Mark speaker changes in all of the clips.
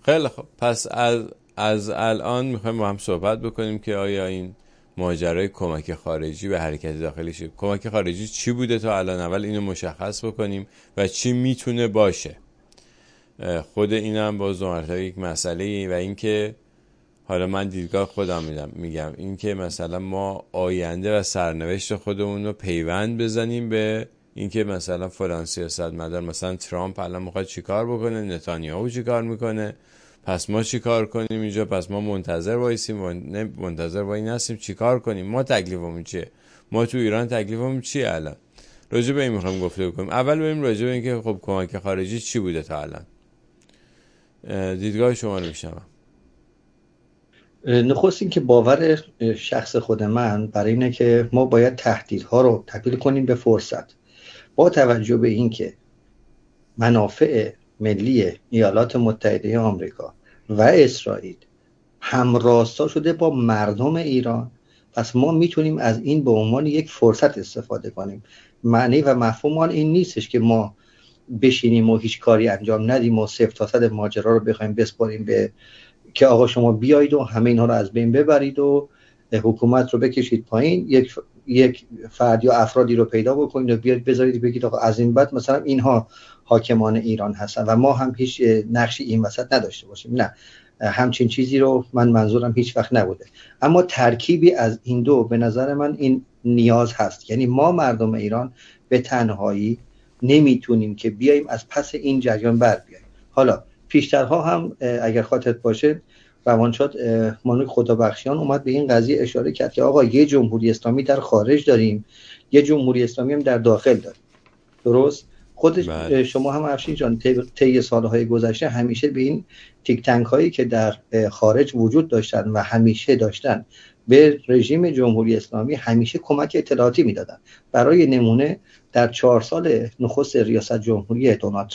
Speaker 1: خیلی خب، پس از الان میخوایم با هم صحبت بکنیم که آیا این ماجرای کمک خارجی به حرکت داخلی شد، کمک خارجی چی بوده تا الان، اول اینو مشخص بکنیم و چی میتونه باشه. خود اینم باز دو مرتبه یک مسئله و اینکه حالا من دیدگاه خودم میگم اینکه مثلا ما آینده و سرنوشت خودمون رو پیوند بزنیم به اینکه مثلا فلان سیاستمدار مثلا ترامپ الان میخواد چیکار بکنه، نتانیاهو چیکار میکنه، پس ما چیکار کنیم اینجا، پس ما منتظر وایسیم، منتظر وای نسیم چیکار کنیم، ما تکلیفمون چیه، ما تو ایران تکلیفمون چیه. الان راجع به این میخوام گفته بکنیم. اول بریم راجع به اینکه خب کمک خارجی چی بوده تا الان. دیدگاه شما رو میشنوم.
Speaker 2: نخست این که باور شخص خود من برای اینه که ما باید تهدیدها رو تبدیل کنیم به فرصت، با توجه به اینکه منافع ملی ایالات متحده آمریکا و اسرائیل همراستا شده با مردم ایران. پس ما میتونیم از این به عنوان یک فرصت استفاده کنیم. معنی و مفهوم آن این نیستش که ما بشینیم و هیچ کاری انجام ندیم و صفر تا صد ماجرا رو بخوایم بسپاریم به که آقا شما بیایید و همه اینها رو از بین ببرید و حکومت رو بکشید پایین، یک فرد یا افرادی رو پیدا بکنید و بیاد بذارید بگید آقا از این بعد مثلا اینها حاکمان ایران هستن و ما هم هیچ نقشی این وسط نداشته باشیم. نه، همچین چیزی رو منظورم هیچ وقت نبوده. اما ترکیبی از این دو به نظر من این نیاز هست. یعنی ما مردم ایران به تنهایی نمیتونیم که بیایم از پس این جریان بر بیاییم. حالا پیشترها هم اگر خاطرت باشه روانشاد مانوک خدابخشیان اومد به این قضیه اشاره کرد که آقا یه جمهوری اسلامی در خارج داریم، یه جمهوری اسلامی هم در داخل داریم. درست؟ خودش شما هم افشین جان طی سالهای گذشته همیشه به این تیک تنک هایی که در خارج وجود داشتن و همیشه داشتن به رژیم جمهوری اسلامی همیشه کمک اطلاعاتی میدادن. برای نمونه در 4 سال نخست ریاست جمهوری دونالد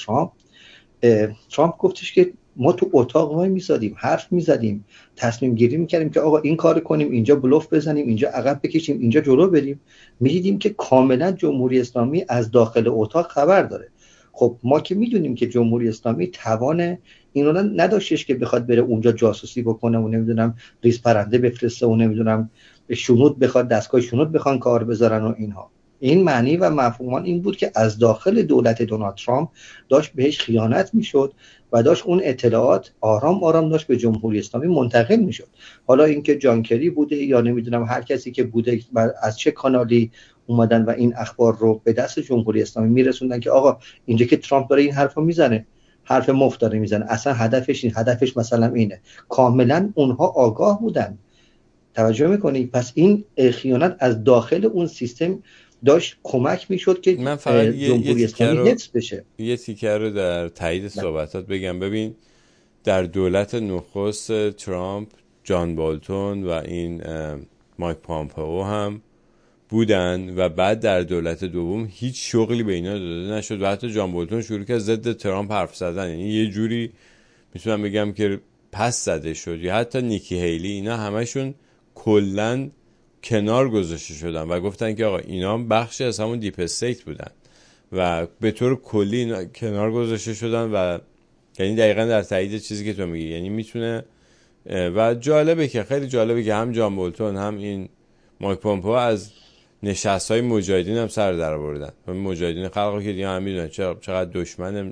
Speaker 2: ترامپ گفتش که ما تو اتاق وای میسادیم، حرف میزدیم، تصمیم گیری میکردیم که آقا این کار کنیم، اینجا بلوف بزنیم، اینجا عقب بکشیم، اینجا جلو بریم. میدیدیم که کاملا جمهوری اسلامی از داخل اتاق خبر داره. خب ما که میدونیم که جمهوری اسلامی توان این رو نداشتش که بخواد بره اونجا جاسوسی بکنه و نمیدونم ریز پرنده بفرسته و نمیدونم شنود بخواد، دستگاه شنود بخوان کار بذارن و اینها. این معنی و مفهومان این بود که از داخل دولت دونالد ترامپ داشت بهش خیانت میشد و داشت اون اطلاعات آرام آرام داشت به جمهوری اسلامی منتقل میشد. حالا اینکه جان کری بوده یا نمیدونم هر کسی که بوده از چه کانالی اومدن و این اخبار رو به دست جمهوری اسلامی میرسوندن که آقا اینجا که ترامپ داره این حرفو میزنه، حرف مفت داره میزنه، اصلا هدفش مثلا اینه. کاملا اونها آگاه بودن. توجه میکنی؟ پس این خیانت از داخل اون سیستم داشت کمک میشد که
Speaker 1: من فقط
Speaker 2: جمهوری اسلامی حفظ بشه.
Speaker 1: یه تیکر رو در تایید صحبتات بگم. ببین در دولت نخست ترامپ جان بالتون و این مایک پامپئو هم بودن و بعد در دولت دوم هیچ شغلی به اینا داده نشد و حتی جان بالتون شروع کرد ضد ترامپ حرف زدن. یعنی یه جوری میتونم بگم که پس زده شد. یا حتی نیکی هیلی، اینا همشون کلن کنار گذاشته شدن و گفتن که آقا اینا بخشی از همون دیپ استیت بودن و به طور کلی اینا کنار گذاشته شدن و یعنی دقیقا در تایید چیزی که تو میگی. یعنی میتونه و جالبه که خیلی جالبه که هم جان بولتون هم این مایک پامپئو از نشست‌های مجاهدین هم سر در آوردن. مجاهدین خلق که دیگه هم میدونن چقدر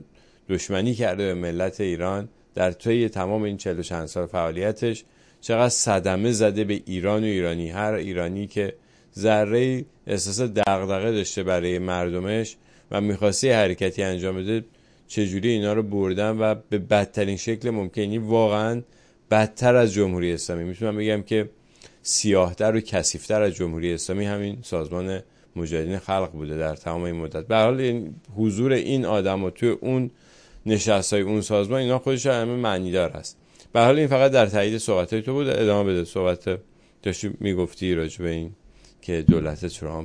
Speaker 1: دشمنی کرده به ملت ایران در طی تمام این 40 چند سال فعالیتش، چقدر صدمه زده به ایران و ایرانی. هر ایرانی که ذره احساس دغدغه داشته برای مردمش و می‌خواسته حرکتی انجام بده، چجوری اینا رو بردن و به بدترین شکل ممکنی، واقعا بدتر از جمهوری اسلامی. میتونم بگم که سیاه‌تر و کثیف‌تر از جمهوری اسلامی همین سازمان مجاهدین خلق بوده در تمام این مدت. به هر حال این حضور این آدم‌ها توی اون نشست‌های اون سازمان اینا خودش همه معنیدار است. به هر حال این فقط در تایید صحبت‌های تو بود. ادامه بده. صحبت داشتی میگفتی راجع به این که دولت ترامپ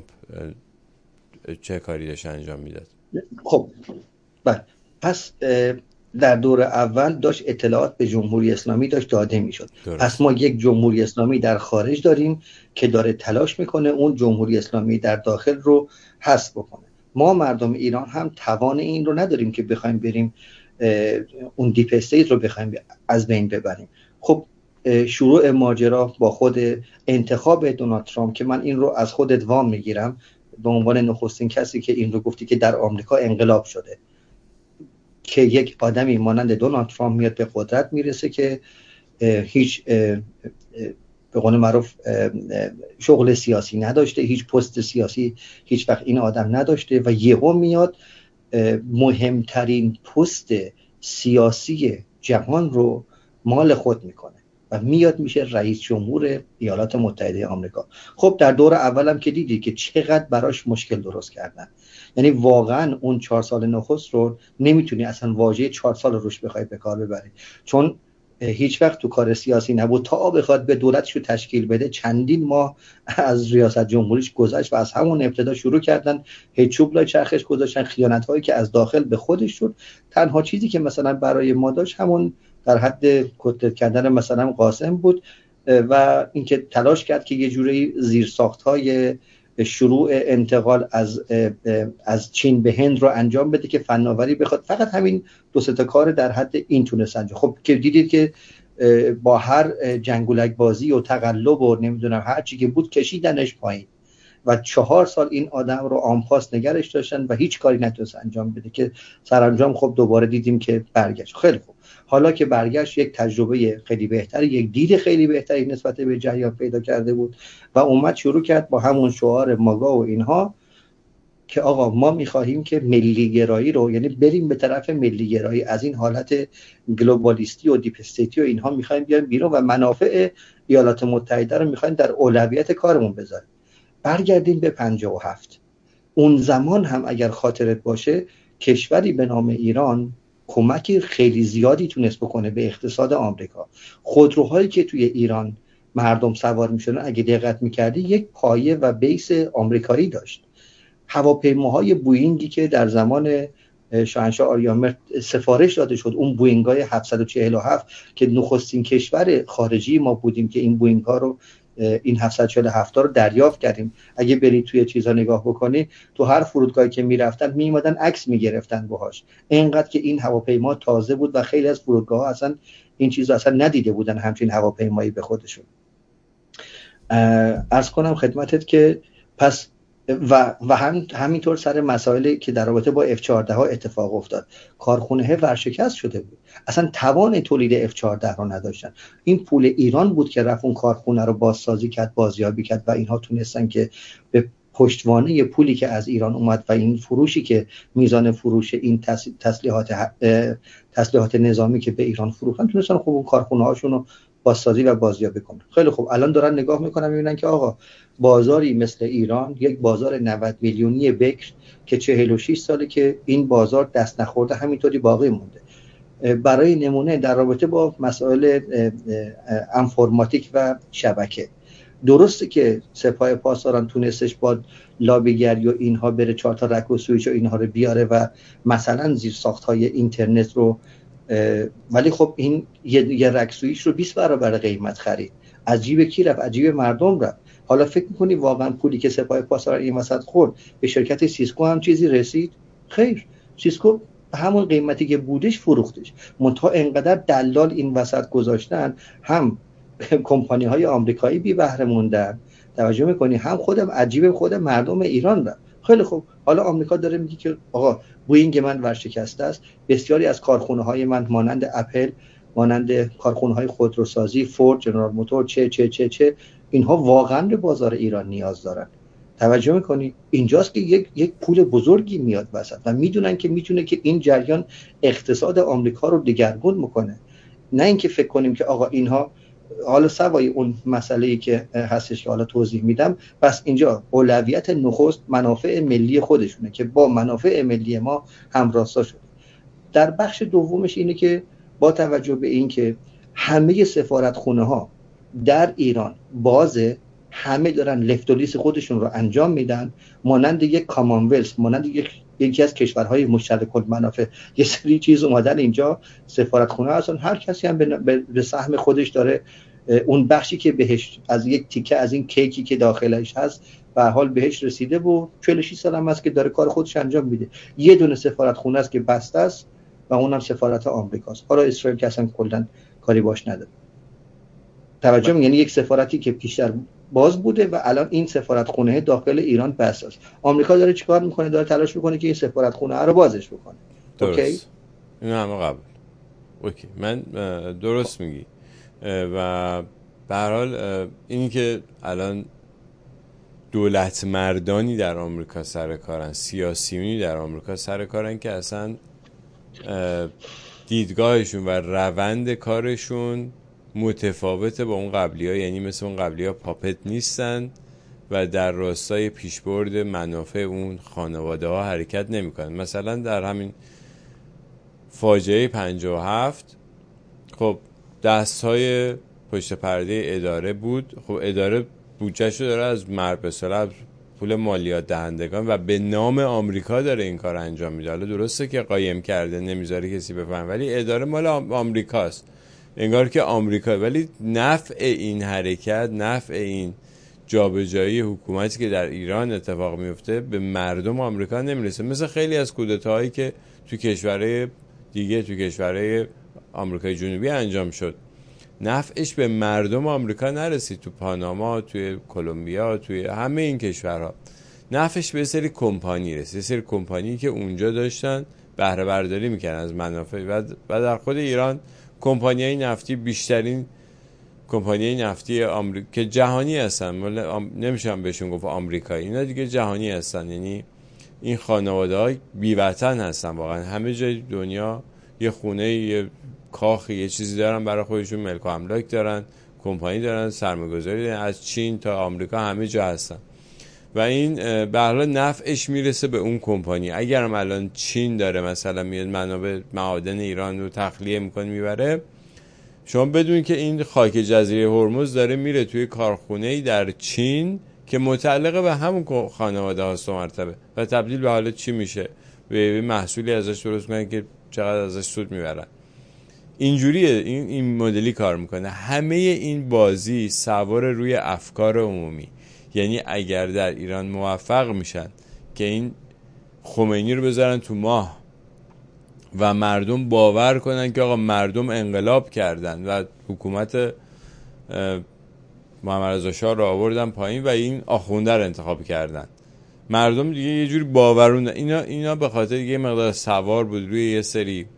Speaker 1: چه کاری داشت انجام میداد.
Speaker 2: خب بله، پس در دور اول داشت اطلاعات به جمهوری اسلامی داشت داده میشد. پس ما یک جمهوری اسلامی در خارج داریم که داره تلاش میکنه اون جمهوری اسلامی در داخل رو حذف بکنه. ما مردم ایران هم توان این رو نداریم که بخوایم بریم اون دیپ استیت رو بخوایم از بین ببریم. خب شروع ماجرا با خود انتخاب دونالد ترامپ که من این رو از خودت وام میگیرم به عنوان نخستین کسی که این رو گفتی که در آمریکا انقلاب شده که یک آدمی مانند دونالد ترامپ میاد به قدرت میرسه که هیچ به قول معروف شغل سیاسی نداشته، هیچ پست سیاسی هیچ وقت این آدم نداشته و یهو میاد مهمترین پست سیاسی جهان رو مال خود میکنه و میاد میشه رئیس جمهور ایالات متحده آمریکا. خب در دور اولم که دیدی که چقدر براش مشکل درست کردن، یعنی واقعا اون 4 سال نخست رو نمیتونی اصلا واژه 4 سال روش بخوای به کار ببری، چون هیچ وقت تو کار سیاسی نبود تا بخواد به دولتش رو تشکیل بده. چندین ماه از ریاست جمهوریش گذشت و از همون ابتدا شروع کردن هیچ چوب لای چرخش گذاشتن، خیانت‌هایی که از داخل به خودش شد. تنها چیزی که مثلا برای ما داشت همون در حد کتلت کردن مثلا قاسم بود و اینکه تلاش کرد که یه جوری زیرساخت‌های شروع انتقال از چین به هند رو انجام بده که فناوری بخواد. فقط همین 2-3 تا کار در حد این تونست انجام. خب که دیدید که با هر جنگولک بازی و تقلب و نمیدونم هر چی که بود کشیدنش پایین و 4 سال این آدم رو آنپاس نگرش داشتن و هیچ کاری نتونست انجام بده که سرانجام خب دوباره دیدیم که برگشت. خیلی خوب، حالا که برگشت یک تجربه خیلی بهتری، یک دید خیلی بهتری نسبت به جریان پیدا کرده بود و اومد شروع کرد با همون شعار ماگا و اینها که آقا ما میخواهیم که ملی گرایی رو، یعنی بریم به طرف ملی گرایی، از این حالت گلوبالیستی و دیپ استیتی و اینها میخوایم بیایم بیرون و منافع ایالات متحده رو میخوایم در اولویت کارمون بذاریم. برگردیم به 57. اون زمان هم اگر خاطرت باشه کشوری به نام ایران کمکی خیلی زیادی تونست بکنه به اقتصاد آمریکا. خودروهایی که توی ایران مردم سوار میشدن اگه دقت میکردی یک پایه و بیس آمریکایی داشت. هواپیماهای بوئینگی که در زمان شاهنشاه آریامر سفارش داده شد، اون بوئینگ‌های 747 که نخستین کشور خارجی ما بودیم که این بوئینگ‌ها رو، این 747 رو دریافت کردیم. اگه برید توی چیزا نگاه بکنی تو هر فرودگاهی که میرفتن میومدن عکس میگرفتن باهاش، اینقدر که این هواپیما تازه بود و خیلی از فرودگاه‌ها اصلا این چیزا اصلا ندیده بودن همچین هواپیمایی به خودشون. عرض کنم خدمتت که پس و همینطور سر مسائلی که در رابطه با F-14 ها اتفاق افتاد، کارخونه ورشکست شده بود، اصلا توان تولید F-14 رو نداشتن. این پول ایران بود که رفت اون کارخونه رو بازسازی کرد، بازیابی کرد و اینها تونستن که به پشتوانه پولی که از ایران اومد و این فروشی که میزان فروش این تسلیحات نظامی که به ایران فروختن تونستن خب اون کارخونه هاشون رو بازسازی و بازیابی کنن. خیلی خوب، الان دارن نگاه میکنن میبینن که آقا بازاری مثل ایران، یک بازار 90 میلیونی بکر که 46 ساله که این بازار دست نخورده همینطوری باقی مونده. برای نمونه در رابطه با مسائل انفرماتیک و شبکه، درسته که سپاه پاسداران تونستش با لابیگری و اینها بره 4 تا رک و سویچ و اینها رو بیاره و مثلا زیرساخت‌های اینترنت رو، ولی خب این یه رک سویچ رو 20 برابر قیمت خرید. از جیب کی رفت؟ از جیب مردم رفت. حالا فکر می‌کنی واقعا پولی که سپاه پاسداران این وسط خورد به شرکت سیسکو هم چیزی رسید؟ خیر، سیسکو همون قیمتی که بودش فروختش. منتها انقدر دلال این وسط گذاشتن، هم کمپانی‌های آمریکایی بی بهره موندن، توجه می‌کنی، هم خودم عجیب خود مردم ایران رفت. خیلی خوب، حالا آمریکا داره میگه که آقا بوئینگ من ورشکسته است، بسیاری از کارخانه‌های من مانند اپل، مانند کارخانه‌های خودروسازی، فورد، جنرال موتور، چه اینها واقعا به بازار ایران نیاز دارن. توجه میکنی؟ اینجاست که یک پول بزرگی میاد وسط و میدونن که میتونه که این جریان اقتصاد آمریکا رو دگرگون میکنه. نه اینکه فکر کنیم که آقا اینها حالا سوای اون مسئله‌ای که هستش که حالا توضیح میدم، پس اینجا اولویت نخست منافع ملی خودشونه که با منافع ملی ما همراستا شده. در بخش دومش اینه که با توجه به این که همه سفارتخونه‌ها در ایران بازه، همه دارن لفتولیس خودشون رو انجام میدن، مانند یک کامانولث، مانند یکی از کشورهای مشترک المنافع، یه سری چیز اومدن اینجا سفارتخونه هستن، هر کسی هم به سهم خودش داره اون بخشی که بهش از یک تیکه از این کیکی که داخلش هست به حال بهش رسیده و 46 سال هم هست که داره کار خودش انجام میده. یه دونه سفارتخونه است که بسته است، و اونم سفارت آمریکاست. حالا اسرائیل که اصلا کلا کاری باش نداره. توجه میگن یک سفارتی که پیشتر باز بوده و الان این سفارت خونه داخل ایران بسته است. آمریکا داره چیکار میکنه؟ داره تلاش میکنه که این سفارت خونه رو بازش بکنه.
Speaker 1: درست.
Speaker 2: اوکی؟
Speaker 1: این همه قبول. اوکی، من درست میگی. و به هر حال اینی که الان دولت مردانی در آمریکا سر کارن، سیاسیونی در آمریکا سر کارن که اصلا دیدگاهشون و روند کارشون متفاوته با اون قبلی ها. یعنی مثل اون قبلی ها پاپت نیستن و در راستای پیشبرد منافع اون خانواده ها حرکت نمی کنن. مثلا در همین فاجعه 57 خب دست های پشت پرده اداره بود. خب اداره بودجهشو داره از مثلا پول مالیات دهندگان و به نام آمریکا داره این کار انجام میده. حالا درسته که قایم کرده نمیذاره کسی بفهم، ولی اداره مال آمریکاست، انگار که آمریکا. ولی نفع این حرکت، نفع این جابجایی حکومتی که در ایران اتفاق میفته به مردم آمریکا نمیرسه. مثل خیلی از کودتاهایی که تو کشورهای دیگه، تو کشورهای آمریکای جنوبی انجام شد، نفعش به مردم آمریکا نرسید. تو پاناما، توی کلمبیا، توی همه این کشورها نفعش به سری کمپانی رسید، سری کمپانی که اونجا داشتن بهره برداری میکردن از منافع. و در خود ایران کمپانیای نفتی، بیشترین کمپانیای نفتی آمریکا که جهانی هستن، نمیشم بهشون گفت آمریکایی، اینا دیگه جهانی هستن. یعنی این خانواده های بی وطن هستن واقعا. همه جای دنیا یه خونه، یه کاخ، یه چیزی دارن برای خودشون، ملک و املاک دارن، کمپانی دارن، سرمایه‌گذاری دارن، از چین تا آمریکا همه جا هستن. و این به هر حال نفعش میرسه به اون کمپانی. اگرم الان چین داره مثلا میاد منابع معادن ایران رو تخلیه میکنه میبره، شما بدون که این خاک جزیره هرمز داره میره توی کارخونه‌ای در چین که متعلقه به همون خانواده هاست مرتبه و تبدیل به حالا چی میشه؟ به محصولی ازش درست میکنن که چقدر ازش سود میبرن. اینجوریه، این مدلی کار میکنه. همه این بازی سوار روی افکار عمومی. یعنی اگر در ایران موفق میشن که این خمینی رو بذارن تو ماه و مردم باور کنن که آقا مردم انقلاب کردن و حکومت محمد رضا شاه رو آوردن پایین و این آخونده رو انتخاب کردن، مردم دیگه یه جوری باورون اینا به خاطر یه مقدار سوار بود روی یه سری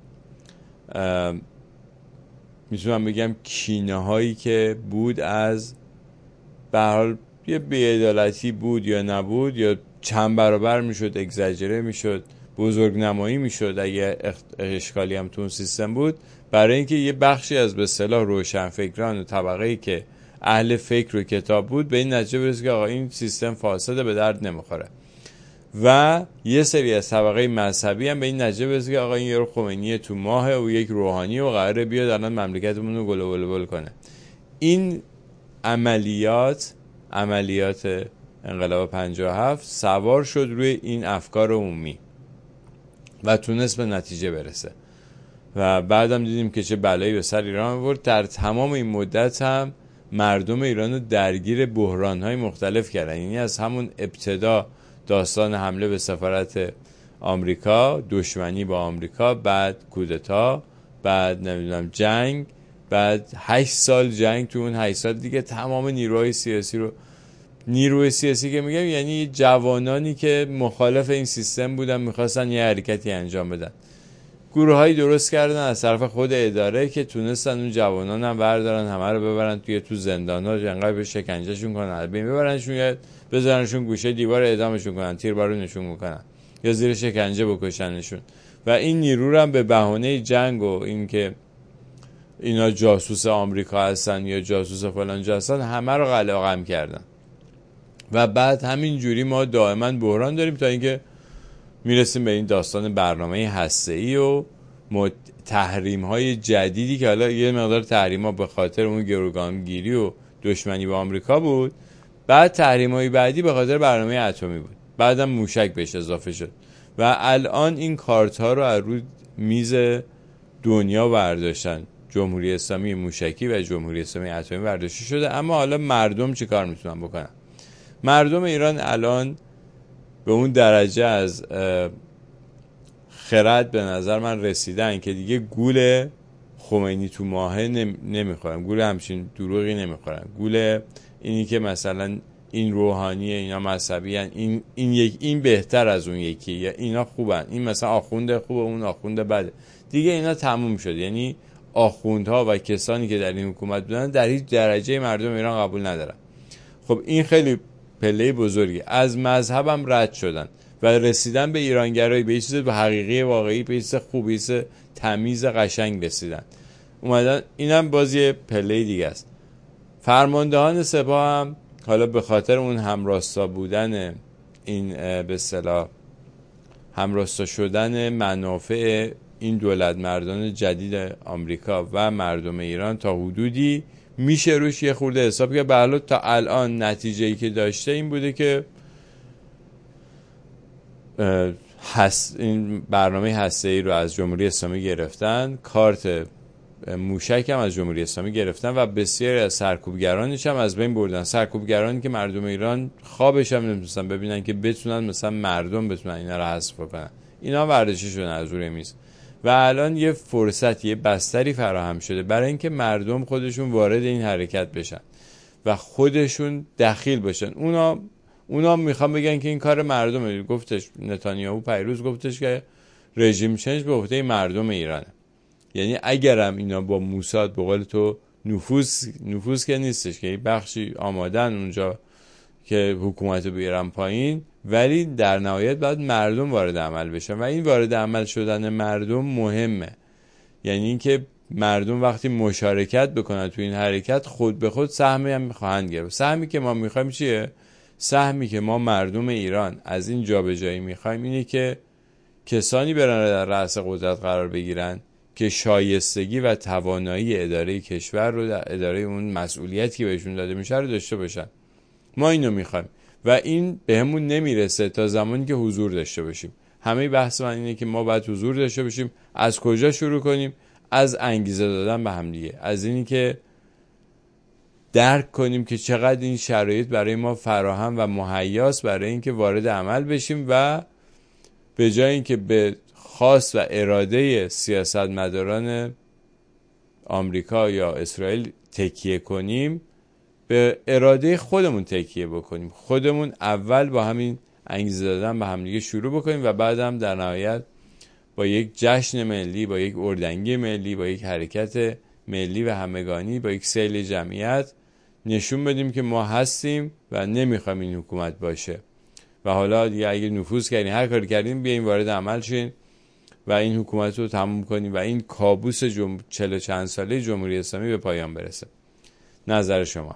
Speaker 1: میتونم بگم کینه هایی که بود از به هر حال یه بی‌عدالتی بود یا نبود، یا چند برابر میشد، اگزاجره میشد، بزرگ نمایی میشد اگه اشکالی هم تو اون سیستم بود، برای اینکه یه بخشی از به اصطلاح روشنفکران و طبقه‌ای که اهل فکر و کتاب بود به این نتیجه برسه که آقا این سیستم فاسده، به درد نمیخوره. و یه سری از طبقه مذهبی هم به این نتیجه برسه که آقا این یه خمینی تو ماه و یک روحانی و قراره بیاد الان مملکتمون رو گل و بلبل کنه. این عملیات انقلاب 57 سوار شد روی این افکار عمومی و تونست به نتیجه برسه. و بعدم دیدیم که چه بلایی به سر ایران آورد. در تمام این مدت هم مردم ایران رو درگیر بحران‌های مختلف کردن. یعنی از همون ابتدا داستان حمله به سفارت آمریکا، دشمنی با آمریکا، بعد کودتا، بعد نمیدونم جنگ، بعد 8 سال جنگ. تو اون 8 سال دیگه تمام نیروهای سیاسی که میگم یعنی جوانانی که مخالف این سیستم بودن، میخواستن یه حرکتی انجام بدن، گروهایی درست کردن از طرف خود اداره که تونستن اون جوانان هم بردارن، همه رو ببرن تو زندان‌ها، انقدر به شکنجهشون کنن، ببرنشون بذارنشون گوشه دیوار اعدامشون کنن، تیربارونشون کنن یا زیر شکنجه بکشنشون. و این نیرو رو هم به بهانه جنگ و این که اینا جاسوس آمریکا هستن یا جاسوس فلان جا هستن، همه رو قلقم کردن. و بعد همین جوری ما دائما بحران داریم تا اینکه میرسیم به این داستان برنامه هسته‌ای و تحریم‌های جدیدی که حالا یه مقدار تحریم‌ها به خاطر اون گروگانگیری و دشمنی با آمریکا بود، بعد تحریم‌های بعدی به خاطر برنامه اتمی بود، بعدم موشک بهش اضافه شد و الان این کارت‌ها رو از روی میز دنیا برداشتن. جمهوری اسلامی موشکی و جمهوری اسلامی اتمی برداشته شده. اما حالا مردم چی کار میتونن بکنن؟ مردم ایران الان به اون درجه از خرد به نظر من رسیدن که دیگه گول خمینی تو ماهه نمیخورن، گول همچین دروغی نمیخورن، گول اینی که مثلا این روحانیه، اینا مذهبی هن، این بهتر از اون یکی، یا اینا خوبن، این مثلا آخونده خوبه اون آخونده بده، دیگه اینا تموم شد. یعنی آخوندها و کسانی که در این حکومت بودن در هیچ درجه مردم ایران قبول ندارن. خب این خیلی پله بزرگی. از مذهبم رد شدن و رسیدن به ایرانگرایی، به چیز به حقیقی واقعی، به چیز خوبی، چیز تمیز قشنگ رسیدن، اومدن. اینم بازی پله دیگه است. فرماندهان سپاه هم حالا به خاطر اون همراستا بودن این به اصطلاح همراستا شدن منافع این دولت مردان جدید آمریکا و مردم ایران تا حدودی میشه روش یه خورده حساب که به حال تا الان نتیجه‌ای که داشته این بوده که این برنامه هسته‌ای رو از جمهوری اسلامی گرفتن، کارت موشک هم از جمهوری اسلامی گرفتن و بسیاری از سرکوبگرانش هم از بین بردن. سرکوبگرانی که مردم ایران خوابش هم نمی‌تونستن ببینن که بتونن مثلا مردم بتونن اینا رو حذف کنن. اینا ورزشی شدن از روی میز و الان یه فرصت، یه بستری فراهم شده برای اینکه مردم خودشون وارد این حرکت بشن و خودشون دخیل بشن. اونا میخوان بگن که این کار مردمه. گفتش نتانیاهو پیروز گفتش که رژیم چنج به عهده مردم ایرانه. یعنی اگرم اینا با موساد به قول تو نفوذ که نیستش که بخشی آمادن اونجا که حکومت رو بیارن پایین، ولی در نهایت باید مردم وارد عمل بشن و این وارد عمل شدن مردم مهمه. یعنی اینکه مردم وقتی مشارکت بکنن تو این حرکت خود به خود سهمی هم میخواهند گرفت. سهمی که ما میخوایم چیه؟ سهمی که ما مردم ایران از این جابجایی میخوایم اینه که کسانی برن در رأس قدرت قرار بگیرن که شایستگی و توانایی اداره کشور رو در اداره اون مسئولیتی که بهشون داده میشه رو داشته باشن. ما اینو میخوایم و این بهمون نمیرسه تا زمانی که حضور داشته باشیم. همه بحث من اینه که ما باید حضور داشته باشیم. از کجا شروع کنیم؟ از انگیزه دادن به هم دیگه، از اینی که درک کنیم که چقدر این شرایط برای ما فراهم و مهیاست برای اینکه وارد عمل بشیم و به جای اینکه به خواست و اراده سیاستمداران آمریکا یا اسرائیل تکیه کنیم، به اراده خودمون تکیه بکنیم. خودمون اول با همین انگیزه دادن به همدیگه شروع بکنیم و بعدم در نهایت با یک جشن ملی، با یک اردنگی ملی، با یک حرکت ملی و همگانی، با یک سیل جمعیت نشون بدیم که ما هستیم و نمیخوایم این حکومت باشه و حالا دیگه اگه نفوذ کردین هر کاری کردین بیاین وارد عمل شین و این حکومت رو تموم کنیم و این کابوس 40 چند ساله جمهوری اسلامی به پایان برسه. نظر شما؟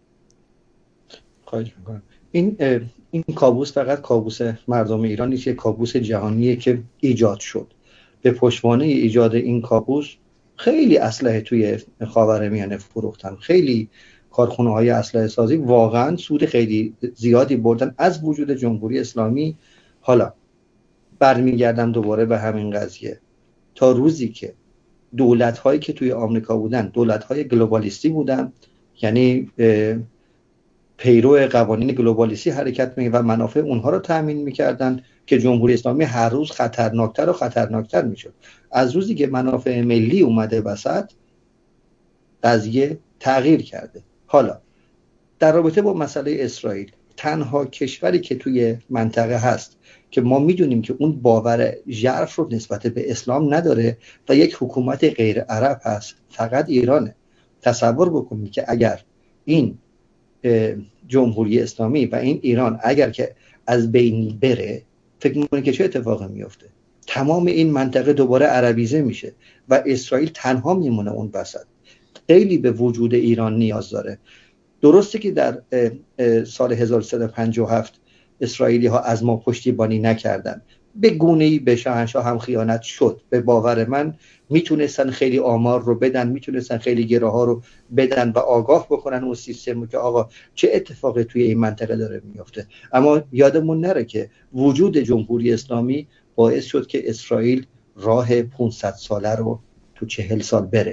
Speaker 2: خواهش میکنم. این کابوس فقط کابوس مردم ایران نیست، یک کابوس جهانیه که ایجاد شد. به پشتوانه ایجاد این کابوس خیلی اسلحه توی خاورمیانه فروختن، خیلی کارخونه‌های اسلحه سازی واقعا سود خیلی زیادی بردن از وجود جمهوری اسلامی. حالا برمیگردم دوباره به همین قضیه. تا روزی که دولت‌هایی که توی آمریکا بودن دولت‌های گلوبالیستی بودن، یعنی پیرو قوانین گلوبالیستی حرکت می و منافع اونها رو تامین می‌کردن که جمهوری اسلامی هر روز خطرناکتر و خطرناکتر می‌شد. از روزی که منافع ملی اومده وسط قضیه تغییر کرده. حالا در رابطه با مسئله اسرائیل، تنها کشوری که توی منطقه هست که ما میدونیم که اون باور ژرف رو نسبت به اسلام نداره و یک حکومت غیر عرب هست، فقط ایرانه. تصور بکنید که اگر این جمهوری اسلامی و این ایران اگر که از بین بره، فکر می‌کنید که چه اتفاقی میفته؟ تمام این منطقه دوباره عربیزه میشه و اسرائیل تنها میمونه اون وسط. خیلی به وجود ایران نیاز داره. درسته که در سال 1357 اسرائیلی ها از ما پشتیبانی نکردن، به گونه‌ای به شاهنشاه هم خیانت شد. به باور من میتونستن خیلی آمار رو بدن، میتونستن خیلی گره ها رو بدن و آگاه بکنن اون سیستم رو که آقا چه اتفاقی توی این منطقه داره میفته. اما یادمون نره که وجود جمهوری اسلامی باعث شد که اسرائیل راه 500 ساله رو تو 40 سال بره.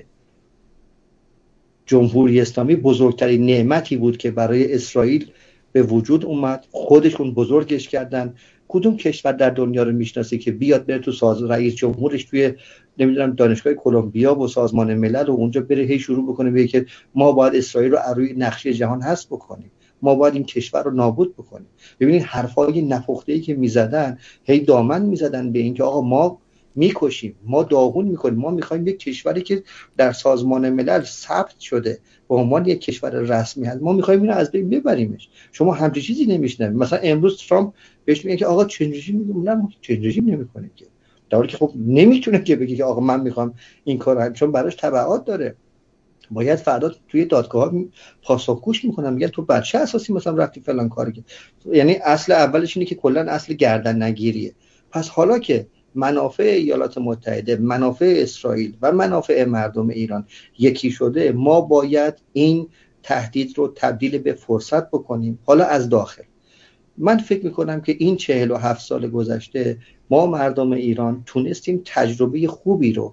Speaker 2: جمهوری اسلامی بزرگترین نعمتی بود که برای اسرائیل به وجود اومد. خودشون بزرگش کردن کدوم کشور در دنیا رو میشناسه که بیاد بره تو رئیس جمهورش توی نمیدونم دانشگاه کلمبیا و سازمان ملل و اونجا بره هی شروع بکنه بگه که ما باید اسرائیل رو روی نقشه جهان حذف بکنیم، ما باید این کشور رو نابود بکنیم. ببینید حرفای نپخته‌ای که میزدن، هی دامن میزدن به اینکه آقا ما میکشیم، ما داغون میکنیم، ما میخوایم یک کشوری که در سازمان ملل ثبت شده به عنوان یک کشور رسمی هست، ما میخوایم اینو از بین ببریمش. شما همچین چیزی نمیشنوید. مثلا امروز ترامپ بهش میگه که آقا چنج رژیم، میگه نه چنج رژیم نمیکنه که، در حالی که خب نمیتونه که بگه که آقا من میخوام این کارو، چون براش تبعات داره. باید فردا توی دادگاه پاسخگوش میکنن، میگن تو بر چه اساسی مثلا رفتی فلان کاری که، یعنی اصل اولش اینه که کلا اصل گردن نگیریه. پس حالا که منافع ایالات متحده، منافع اسرائیل و منافع مردم ایران یکی شده، ما باید این تهدید رو تبدیل به فرصت بکنیم. حالا از داخل من فکر میکنم که این 47 سال گذشته ما مردم ایران تونستیم تجربه خوبی رو،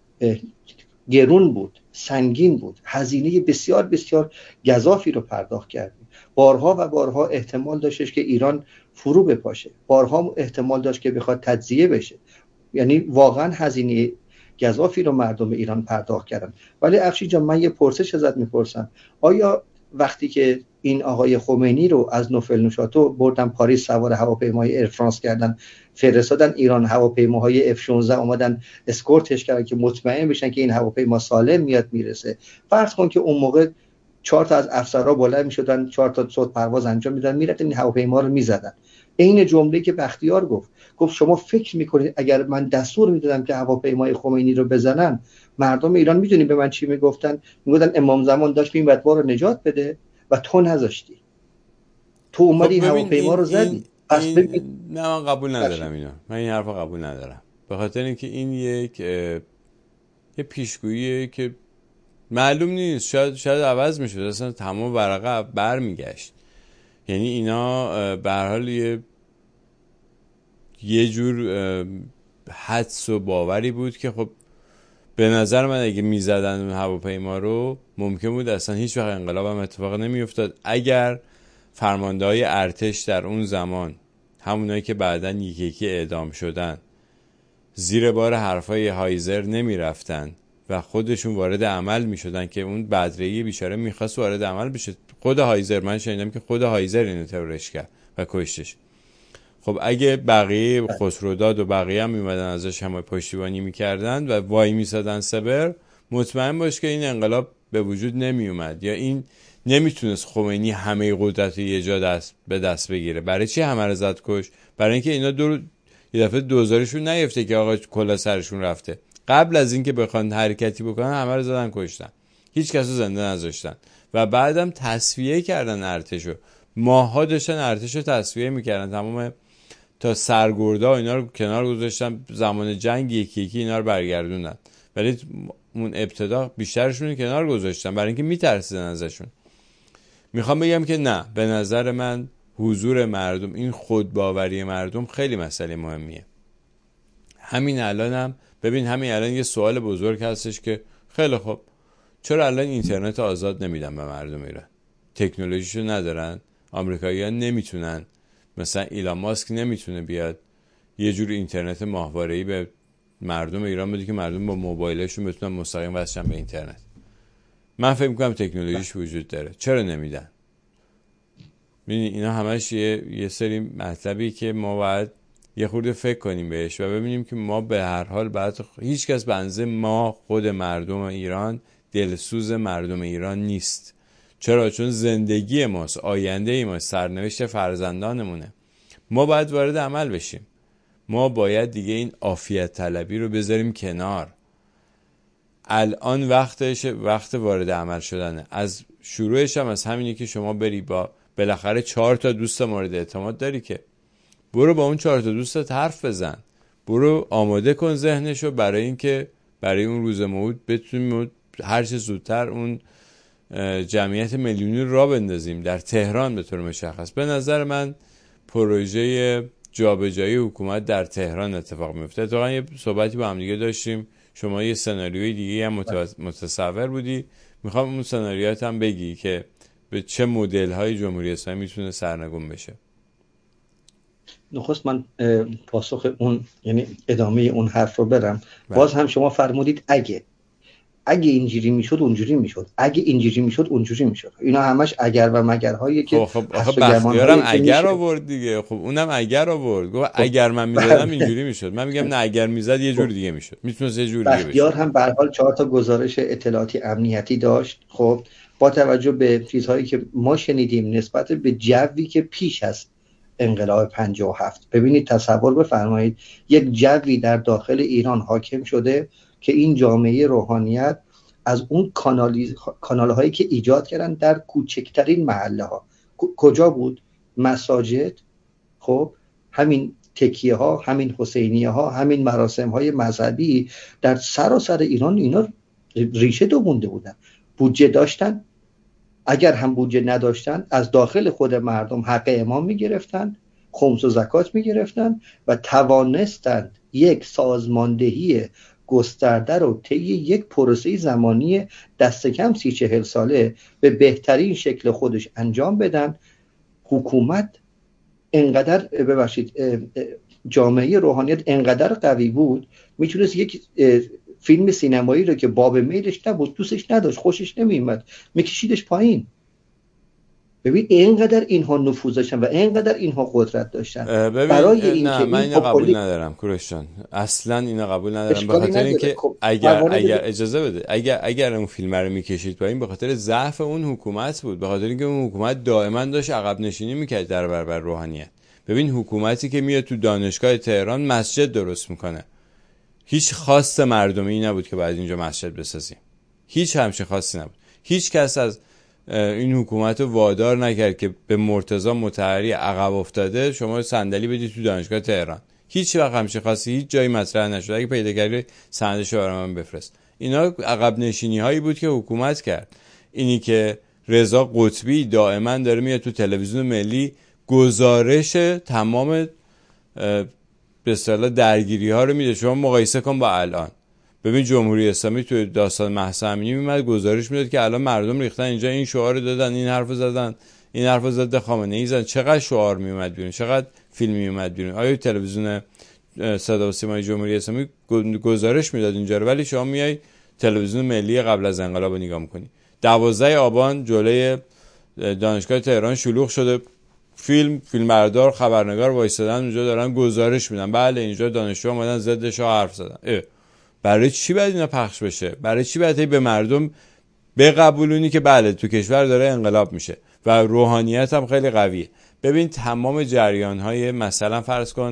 Speaker 2: گرون بود، سنگین بود، هزینه بسیار بسیار گزافی رو پرداخت کردیم. بارها و بارها احتمال داشتش که ایران فرو بپاشه، بارها احتمال داشت که بخواد تجزیه بشه، یعنی واقعا هزینه گزافی رو مردم ایران پرداخت کردن. ولی افشین جان، من یه پرسش ازت میپرسم، آیا وقتی که این آقای خمینی رو از نوفل نوشاتو بردن پاریس، سوار هواپیمای ایر فرانس کردن، فرستادن ایران، هواپیماهای F-16 اومدن اسکورتش کردن که مطمئن بشن که این هواپیما سالم میاد میرسه، فرض کن که اون موقع 4 تا از افسرها بالا میشدن، 4 تا صد پرواز انجام میدادن، میرفتن این هواپیما رو میزدن. این جمله که بختیار گفت شما فکر میکنید اگر من دستور میدادم که هواپیمای خمینی رو بزنن، مردم ایران میدونید به من چی میگفتن؟ میگفتن امام زمان داشت میومد ما رو نجات بده و تو نذاشتی، تو اومدی این هواپیما رو زدی. پس
Speaker 1: نه، من قبول ندارم اینو، من این حرفو قبول ندارم، به خاطر اینکه این یه پیشگوییه که معلوم نیست، شاید عوض میشد، اصلا تمام ورقه برمیگشت. یعنی اینا به هر حال یه جور حدس و باوری بود که خب به نظر من اگه میزدن اون هواپیما رو ممکن بود اصلا هیچ وقت انقلاب هم اتفاق نمیافتاد، اگر فرمانده‌های ارتش در اون زمان، همونایی که بعداً یکی اعدام شدن، زیر بار حرفای هایزر نمیرفتن و خودشون وارد عمل میشدن که اون بدرهی بیچاره میخواست وارد عمل بشه. خود هایزر، من شنیدم که خود هایزر اینو ترورش کرد و کشتش. خب اگه بقیه خسروداد و بقیه هم میمدن ازش همه پشتیبانی میکردن و وای میسادن صبر، مطمئن باش که این انقلاب به وجود نمیومد، یا این نمیتونست خمینی همه قدرت یه جا به دست بگیره. برای چی همه رو زد کش؟ برای اینکه اینا یه دفعه دوزارشون نیفته که آقا کلا سرشون رفته. قبل از اینکه بخوان حرکتی بکنن همه رو زدن کشتن، هیچ کس رو زنده نذاشتن و بعدم تصفیه کردن ارتشو. ماها داشتن ارتشو تصفیه میکردن، تمام تا سرگردا اینا رو کنار گذاشتن، زمان جنگ یکی یکی اینا رو برگردوندن، ولی اون ابتدا بیشترشون کنار گذاشتن برای اینکه میترسیدن ازشون. میخوام بگم که نه، به نظر من حضور مردم، این خودباوری مردم خیلی مسئله مهمیه. همین الانم ببین، همین الان یه سوال بزرگ هستش که خیلی خوب، چرا الان اینترنت آزاد نمیدن به مردم ایران؟ تکنولوژیشو ندارن؟ آمریکایی‌ها نمیتونن؟ مثلا ایلان ماسک نمیتونه بیاد یه جور اینترنت ماهواره‌ای به مردم ایران بده که مردم با موبایلشون بتونن مستقیم وصل به اینترنت؟ من فکر می‌کنم تکنولوژیش وجود داره، چرا نمیدن؟ ببین اینا همش یه سری مطلبی که ما باید یه خورده فکر کنیم بهش و ببینیم که ما به هر حال بعد هیچ کس بنزه ما خود مردم ایران دلسوز مردم ایران نیست. چرا؟ چون زندگی ماست، آینده ماست، سرنوشت فرزندانمونه. ما باید وارد عمل بشیم. ما باید دیگه این عافیت طلبی رو بذاریم کنار. الان وقت وارد عمل شدنه. از شروعش هم از همینی که شما بری با بالاخره 4 تا دوست مورد اعتماد داری، که برو با اون 4 تا دوستت حرف بزن، برو آماده کن ذهنشو برای اینکه برای اون روز موعود بتونیم هر چه زودتر اون جمعیت میلیونی رو راه بندازیم در تهران به طور مشخص. به نظر من پروژه جابجایی حکومت در تهران اتفاق میفته. اتفاقا یه صحبتی با هم دیگه داشتیم، شما یه سناریوی دیگه هم متصور بودی، میخوام اون سناریوات هم بگی که به چه مدل های جمهوری اسلامی میتونه سرنگون بشه.
Speaker 2: نخست من پاسخ اون یعنی ادامه اون حرف رو برم.
Speaker 1: بله.
Speaker 2: باز هم شما فرمودید اگه اینجوری میشد اونجوری میشد، اگه اینجوری میشد اونجوری میشد. اینا همش اگر و مگرهایی که
Speaker 1: خب
Speaker 2: حس و
Speaker 1: بختیارم
Speaker 2: گمانهایی
Speaker 1: اگر آورد دیگه. خب اونم اگر آورد، گفت اگر من میزدم اینجوری میشد. من میگم نه، اگر میزد یه جور دیگه میشد، میتونست یه جور دیگه بشه.
Speaker 2: بختیار هم به هر حال 4 تا گزارش اطلاعاتی امنیتی داشت. خب با توجه به چیزهایی که ما شنیدیم نسبت به جوی که پیش از انقلاب 57، ببینید تصور بفرمایید یک جوی در داخل ایران حاکم شده که این جامعه روحانیت از اون کانال هایی که ایجاد کردن در کوچکترین محله ها کجا بود؟ مساجد، خب همین تکیه ها، همین حسینیه ها، همین مراسم های مذهبی در سراسر ایران اینا ریشه دوونده بودن. بودجه داشتن، اگر هم بودجه نداشتن از داخل خود مردم حق امام میگرفتن، خمس و زکات میگرفتن و توانستند یک سازماندهی گسترده رو طی یک پروسه زمانی دست کم 30-40 ساله به بهترین شکل خودش انجام بدن. حکومت انقدر جامعه روحانیت انقدر قوی بود میتونست یک فیلم سینمایی رو که باب میلش نبود، دوستش نداشت، خوشش نمیومد، میکشیدش پایین. ببین اینقدر اینها نفوذ داشتن و اینقدر اینها قدرت داشتن. برای اینکه
Speaker 1: نه من اینو قبول ندارم کوروش جان، اصلا اینو قبول ندارم. به خاطر اینکه اگر اجازه بده، اگر اون فیلم رو میکشید پایین به خاطر ضعف اون حکومت بود، به خاطر اینکه اون حکومت دائما داشت عقب نشینی میکرد در برابر روحانیت. ببین حکومتی که میاد تو دانشگاه تهران مسجد درست میکنه، هیچ خواست مردمی نبود که بعد اینجا مسجد بسازیم، هیچ همچین خواستی نبود. هیچ کس از این حکومت رو وادار نکرد که به مرتضی مطهری عقب افتاده شما صندلی بدید تو دانشگاه تهران. هیچ وقت همچین خواستی هیچ جایی مطرح نشد. اگه پیدا کردی سندشو برام من بفرست. اینا عقب نشینی هایی بود که حکومت کرد. اینی که رضا قطبی دائما داره میاد تو تلویزیون ملی گزارش تمام به اصطلاح درگیری ها رو میده. شما مقایسه کن با الان. ببین جمهوری اسلامی تو داستان مهسا امینی میاد گزارش میداد که الان مردم ریختن اینجا، این شعار رو دادن، این حرفو زدن، این حرفو زد خامنه ای زدن. چقدر شعار میومد بیرون، چقدر فیلم میومد بیرون. آیا تلویزیون صدا و سیمای جمهوری اسلامی گزارش میداد اینجا رو؟ ولی شما میای تلویزیون ملی قبل از انقلاب نگاه میکنی، 12 آبان جلوی دانشگاه تهران شلوغ شده، فیلمبردار خبرنگار وایسادن اونجا دارن گزارش میدن، بله اینجا دانشجو اومدن ضد شاه حرف زدن. برای چی باید اینا پخش بشه؟ برای چی باید به مردم بقبولونی که بله تو کشور داره انقلاب میشه و روحانیت هم خیلی قویه؟ ببین تمام جریان‌های مثلا فرض کن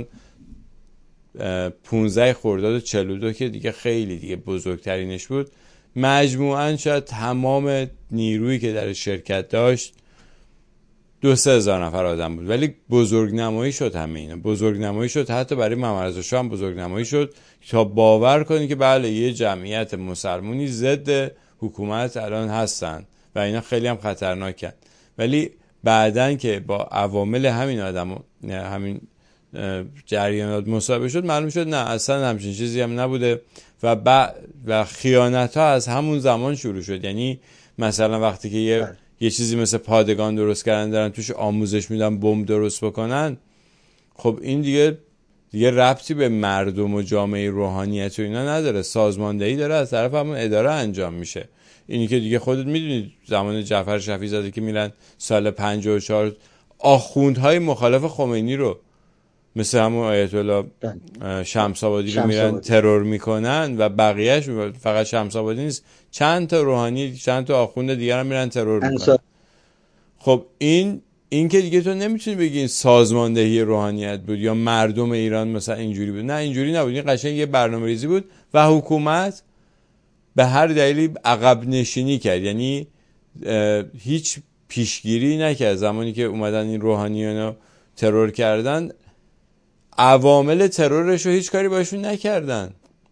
Speaker 1: 15 خرداد 42 که دیگه خیلی دیگه بزرگترینش بود، مجموعاً شاید تمام نیرویی که در شرکت داشت 2-3 هزار نفر آدم بود، ولی بزرگنمایی شد. همه اینا بزرگنمایی شد، حتی برای محمد رضا شاه هم بزرگنمایی شد تا باور کنی که بله یه جمعیت مسلمانی ضد حکومت الان هستن و اینا خیلی هم خطرناکن. ولی بعدن که با عوامل همین آدم همین جریانات مصاحبه شد معلوم شد نه اصلا همچین چیزی هم نبوده و خیانت ها از همون زمان شروع شد. یعنی مثلا وقتی که یه چیزی مثل پادگان درست کردن دارن توش آموزش میدن بمب درست بکنن، خب این دیگه ربطی به مردم و جامعه روحانیت و اینا نداره، سازماندهی داره از طرف همون اداره انجام میشه. اینی که دیگه خودت میدونید زمان جعفر شفیع زاده که میرن سال 54 آخوندهای مخالف خمینی رو مثل همون آیت الله شمس آبادی رو میرن ترور میکنن و بقیهش فقط شمس آبادی نیست، چند تا روحانی چند تا آخوند دیگر هم میرن ترور میکنن. خب این که دیگه تو نمیتونی بگی این سازماندهی روحانیت بود یا مردم ایران مثلا اینجوری بود. نه اینجوری نبود، این قشنگ یه برنامه‌ریزی بود و حکومت به هر دلیلی عقب نشینی کرد. یعنی هیچ پیشگیری نکرد. زمانی که اومدن این روحانیانو ترور کردن، عوامل ترورش رو هیچ کاری باشون نکردن.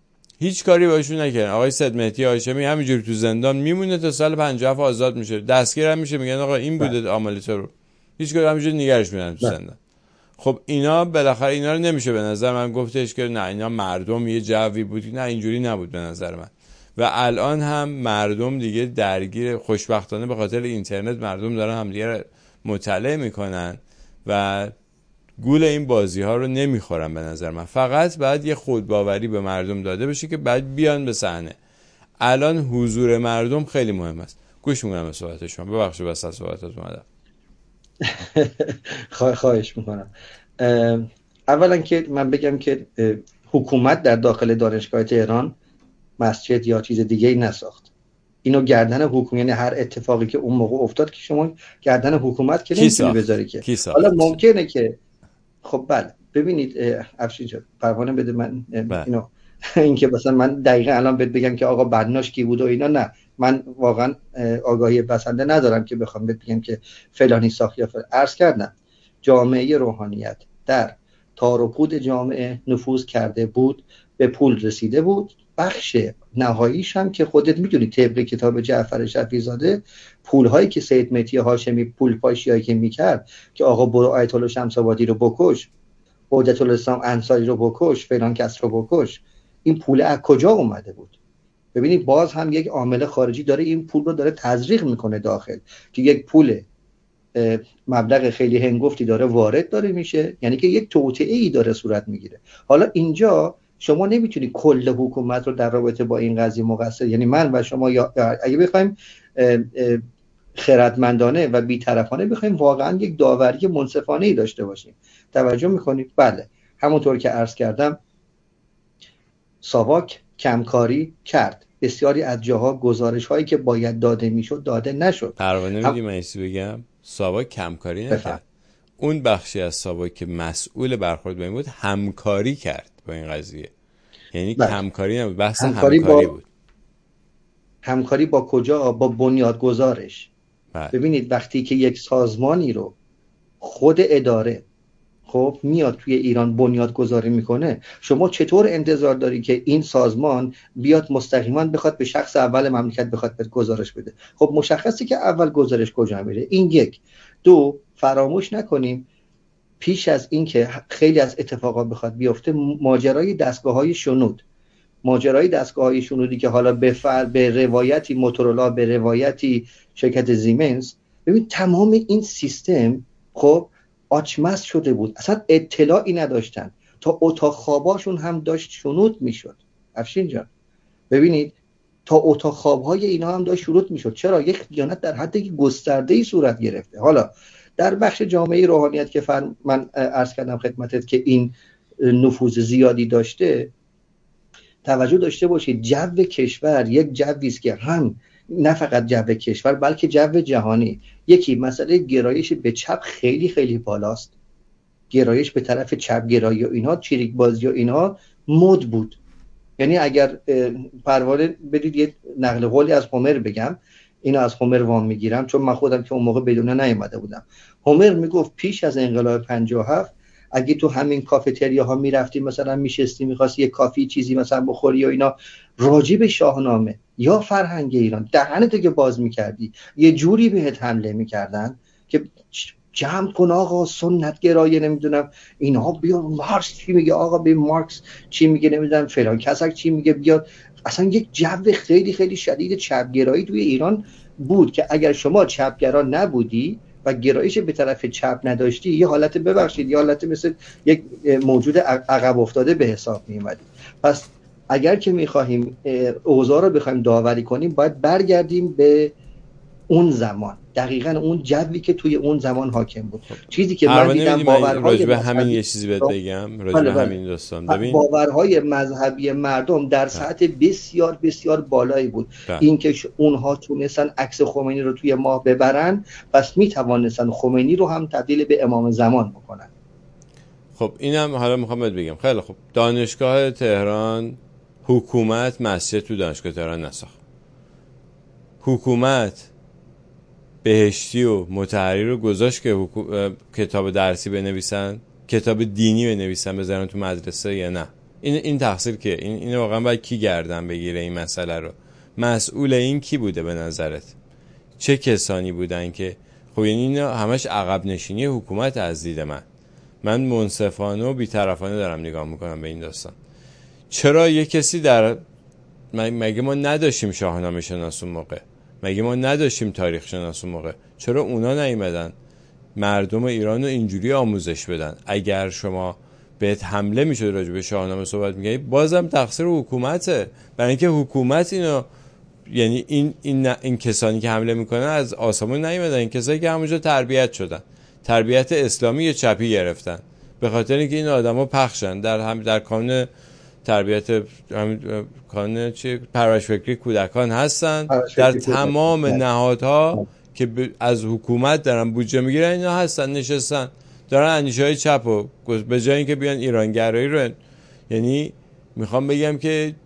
Speaker 1: آقای سید مهدی هاشمی همینجوری تو زندان میمونه تا سال 57 آزاد میشه، دستگیر هم میشه، میگن آقا این بوده عامل ترور، هیچ کاری همینجوری نگرش میدن تو زندان. خب اینا بالاخره اینا رو نمیشه به نظر من گفتش که نه اینا مردم یه جوی بود. نه اینجوری نبود به نظر من. و الان هم مردم دیگه درگیر، خوشبختانه به خاطر اینترنت مردم دارن همدیگه مطالعه میکنن و گول این بازی ها رو نمیخورن به نظر من. فقط باید یه خودباوری به مردم داده بشه که بعد بیان به صحنه. الان حضور مردم خیلی مهم است. گوش میکنم به صحبت شما. ببخشید وسط صحبتات اومدم.
Speaker 2: خواهش میکنم. اولا که من بگم که حکومت در داخل دانشگاه تهران مسجد یا چیز دیگه ای نساخت. اینو گردن حکومت، یعنی هر اتفاقی که اون موقع افتاد که شما گردن حکومت که نمیتونی بذاری که. حالا ممکنه که خب بله ببینید افشین جان پروانه بده من اینو این که مثلا من دقیقا الان بهت بگم که آقا بناش کی بود و اینا، نه من واقعا آگاهی بسنده ندارم که بخوام بهت بگم که فلانی ساخت یا عرض کردم جامعه روحانیت در تار و پود جامعه نفوذ کرده بود، به پول رسیده بود. بخش نهاییش هم که خودت میدونی طبق کتاب جعفر شفیع‌زاده پولهایی که سید مهدی هاشمی پول پاشیایی که میکرد که آقا برو آیت الله شمس آبادی رو بکش، حجت الاسلام انصاری رو بکش، فلان کس رو بکش، این پول از کجا اومده بود؟ ببینید باز هم یک عامل خارجی داره این پول رو داره تزریق میکنه داخل، که یک پول مبلغ خیلی هنگفتی داره وارد داره میشه، یعنی که یک توطئه‌ای داره صورت میگیره. حالا اینجا شما نمیتونی کل حکومت رو در رابطه با این قضیه مقصر، یعنی من و شما یا اگه بخوایم خردمندانه و بی‌طرفانه بخوایم واقعا یک داوری منصفانه‌ای داشته باشیم، توجه میکنید؟ بله همونطور که عرض کردم ساواک کمکاری کرد، بسیاری از جاها گزارش هایی که باید داده میشد داده نشد.
Speaker 1: پروانه میدی من ایسی بگم ساواک کمکاری نکرد. اون بخشی از ساواک که مسئول برخورد با این بود همکاری کرد با این قضیه، یعنی کمکاری نبود، بحث همکاری بود.
Speaker 2: همکاری با کجا؟ با بنیادگذارش. ببینید وقتی که یک سازمانی رو خود اداره خب میاد توی ایران بنیادگذاری میکنه، شما چطور انتظار داری که این سازمان بیاد مستقیما بخواد به شخص اول مملکت بخواد به گزارش بده؟ خب مشخصه که اول گزارش کجا میره. این یک. دو، فراموش نکنیم پیش از این که خیلی از اتفاقات بخواد بیفته ماجرای دستگاه‌های شنود، ماجرای دستگاه‌های شنودی که حالا به روایتی موتورولا، به روایتی شرکت زیمنس، ببین تمام این سیستم خب آچمز شده بود، اصلا اطلاعی نداشتن، تا اتاق خواباشون هم داشت شنود میشد. افشین جان ببینید تا اتاق خوابهای اینا هم داشت شنود میشد. چرا؟ یک خیانت در حد گسترده‌ای صورت گرفته. حالا در بخش جامعه روحانیت که من عرض کردم خدمتت که این نفوذ زیادی داشته، توجه داشته باشید جو کشور یک جوی است که هم نه فقط جو کشور بلکه جو جهانی، یکی مسئله گرایش به چپ خیلی خیلی بالاست، گرایش به طرف چپ گرایی و اینها، چریک بازی و اینها مد بود. یعنی اگر پروانه بدید یه نقل قولی از هومر بگم، اینو از هومر وام میگیرم چون من خودم که اون موقع بدون نیومده بودم. هومر میگفت پیش از انقلاب 57 اگه تو همین کافتریا میرفتی مثلا میشستی میخواستی یه کافی چیزی مثلا بخوری و اینا، راجع به شاهنامه یا فرهنگ ایران دهنتو که باز میکردی یه جوری بهت حمله میکردن که جمع کن آقا سنت گرایه نمیدونم اینها، بیا مارکس چی میگه، آقا به مارکس چی میگه، نمیدونم فلان کسک چی میگه، بیاد. اصلا یک جو خیلی خیلی شدید چپگرایی توی ایران بود که اگر شما چپگرا نبودی و گرایش به طرف چپ نداشتی، یه حالت ببخشید یه حالت مثل یک موجود عقب افتاده به حساب می اومدی. پس اگر که می‌خواهیم اوضاع رو بخوایم داوری کنیم باید برگردیم به اون زمان، دقیقاً اون جوی که توی اون زمان حاکم بود. چیزی که من دیدم
Speaker 1: باورهای همین یه چیزی بهت بگم راجع به همین داستان، ببین
Speaker 2: باورهای مذهبی مردم در سطح بسیار بسیار بالایی بود. این که اونها تونستن عکس خمینی رو توی ماه ببرن، پس میتوانستن خمینی رو هم تبدیل به امام زمان بکنن.
Speaker 1: خب اینم حالا میخوام بهت بگم. خیلی خب دانشگاه تهران حکومت مسجد تو دانشگاه تهران نساخت. حکومت بهشتی و مطهری رو گذاشت که کتاب درسی بنویسن، کتاب دینی بنویسن بذارن تو مدرسه یا نه؟ این تقصیر که این واقعا باید کی گردن بگیره این مسئله رو؟ مسئول این کی بوده به نظرت؟ چه کسانی بودن که خب یعنی اینا همش عقب نشینی حکومت از دید من منصفانه و بی‌طرفانه دارم نگاه میکنم به این داستان. چرا یه کسی مگه ما نداشتیم شاهنامه شناس اون موقع؟ مگه ما نداشتیم تاریخ شناس اون موقع؟ چرا اونا نیومدن مردم ایران رو اینجوری آموزش بدن. اگر شما بهت حمله میشد راجع به شاهنامه صحبت میگی، بازم تقصیر حکومته، برای اینکه حکومت اینو، یعنی این کسانی که حمله میکنن از آسمون نیومدن، این کسایی که همونجا تربیت شدن، تربیت اسلامی چپی گرفتن، به خاطر اینکه این آدما پخشن در کانون تربیت، کانون پرورش فکری کودکان هستن، در تمام نهادها که از حکومت دارن بودجه میگیرن اینا هستن، نشستن دارن اندیشه‌های چپ و به جای اینکه بیان ایرانگرایی رو، یعنی میخوام بگم که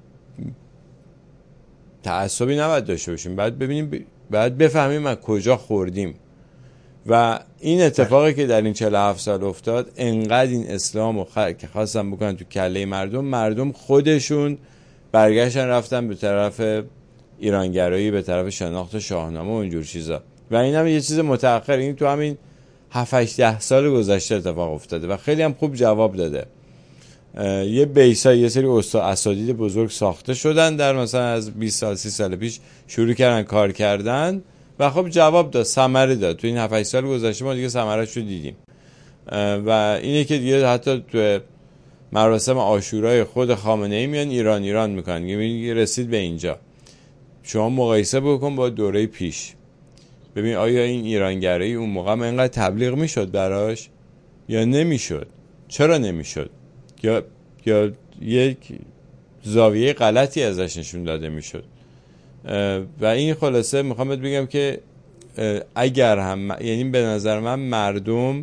Speaker 1: تعصبی نباید داشته باشیم، بعد بفهمیم از کجا خوردیم. و این اتفاقی که در این 47 سال افتاد، انقدر این اسلام که خواستم بکنن تو کله مردم خودشون برگشتن رفتن به طرف ایرانگرایی، به طرف شناخت شاهنامه و اینجور چیزا. و این هم یه چیز متأخر، این تو همین 7-8 سال گذشته اتفاق افتاده و خیلی هم خوب جواب داده. یه بیسا، یه سری اساتید بزرگ ساخته شدن در مثلا از 20 سال 30 سال پیش شروع کردن کار کردن و خب جواب داد، ثمره داد. تو این 7-8 سال گذشته ما دیگه ثمره‌اش رو دیدیم. و اینه که دیگه حتی تو مراسم عاشورای خود خامنه‌ای میان ایران میکنن. یعنی رسید به اینجا. شما مقایسه بکن با دوره پیش، ببین آیا این ایرانگرایی اون موقع اینقدر تبلیغ میشد براش یا نمیشد؟ چرا نمیشد؟ یا یک زاویه غلطی ازش نشون داده میشد؟ و این خلاصه میخوام بگم که اگر هم، یعنی به نظر من مردم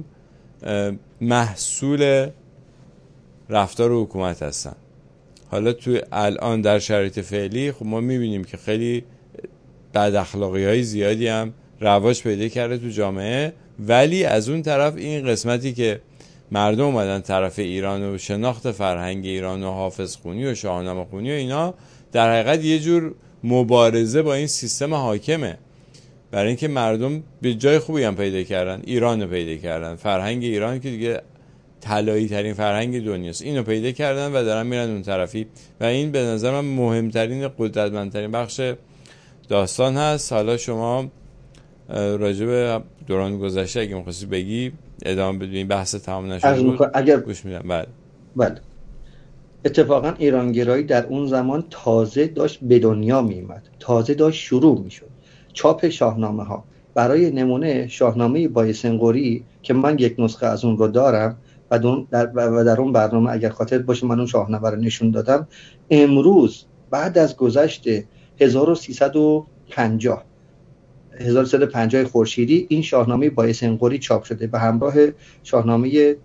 Speaker 1: محصول رفتار حکومت هستن. حالا تو الان در شرایط فعلی خب ما میبینیم که خیلی بد اخلاقی های زیادی هم رواج پیدا کرده تو جامعه، ولی از اون طرف این قسمتی که مردم اومدن طرف ایران و شناخت فرهنگ ایران و حافظ خونی و شاهنامه خونی و اینا، در حقیقت یه جور مبارزه با این سیستم حاکمه، برای اینکه مردم به جای خوبی هم پیدا کردن، ایران رو پیدا کردن، فرهنگ ایران که دیگه طلایی ترین فرهنگ دنیاست، اینو پیدا کردن و دارن میرن اون طرفی. و این به نظر من مهمترین، قدرتمندترین بخش داستان هست. حالا شما راجع به دوران گذشته اگه می‌خواستی بگی ادامه بدین، بحث تمام نشده
Speaker 2: اگر
Speaker 1: گوش میدم.
Speaker 2: بله. اتفاقا ایرانگرایی در اون زمان تازه داشت به دنیا میومد، تازه داشت شروع میشد. چاپ شاهنامه ها، برای نمونه شاهنامه بایسنقوری که من یک نسخه از اون رو دارم و در اون برنامه اگر خاطر باشه من اون شاهنامه رو نشون دادم. امروز بعد از گذشت 1350 خورشیدی این شاهنامه بایسنقوری چاپ شده به همراه شاهنامه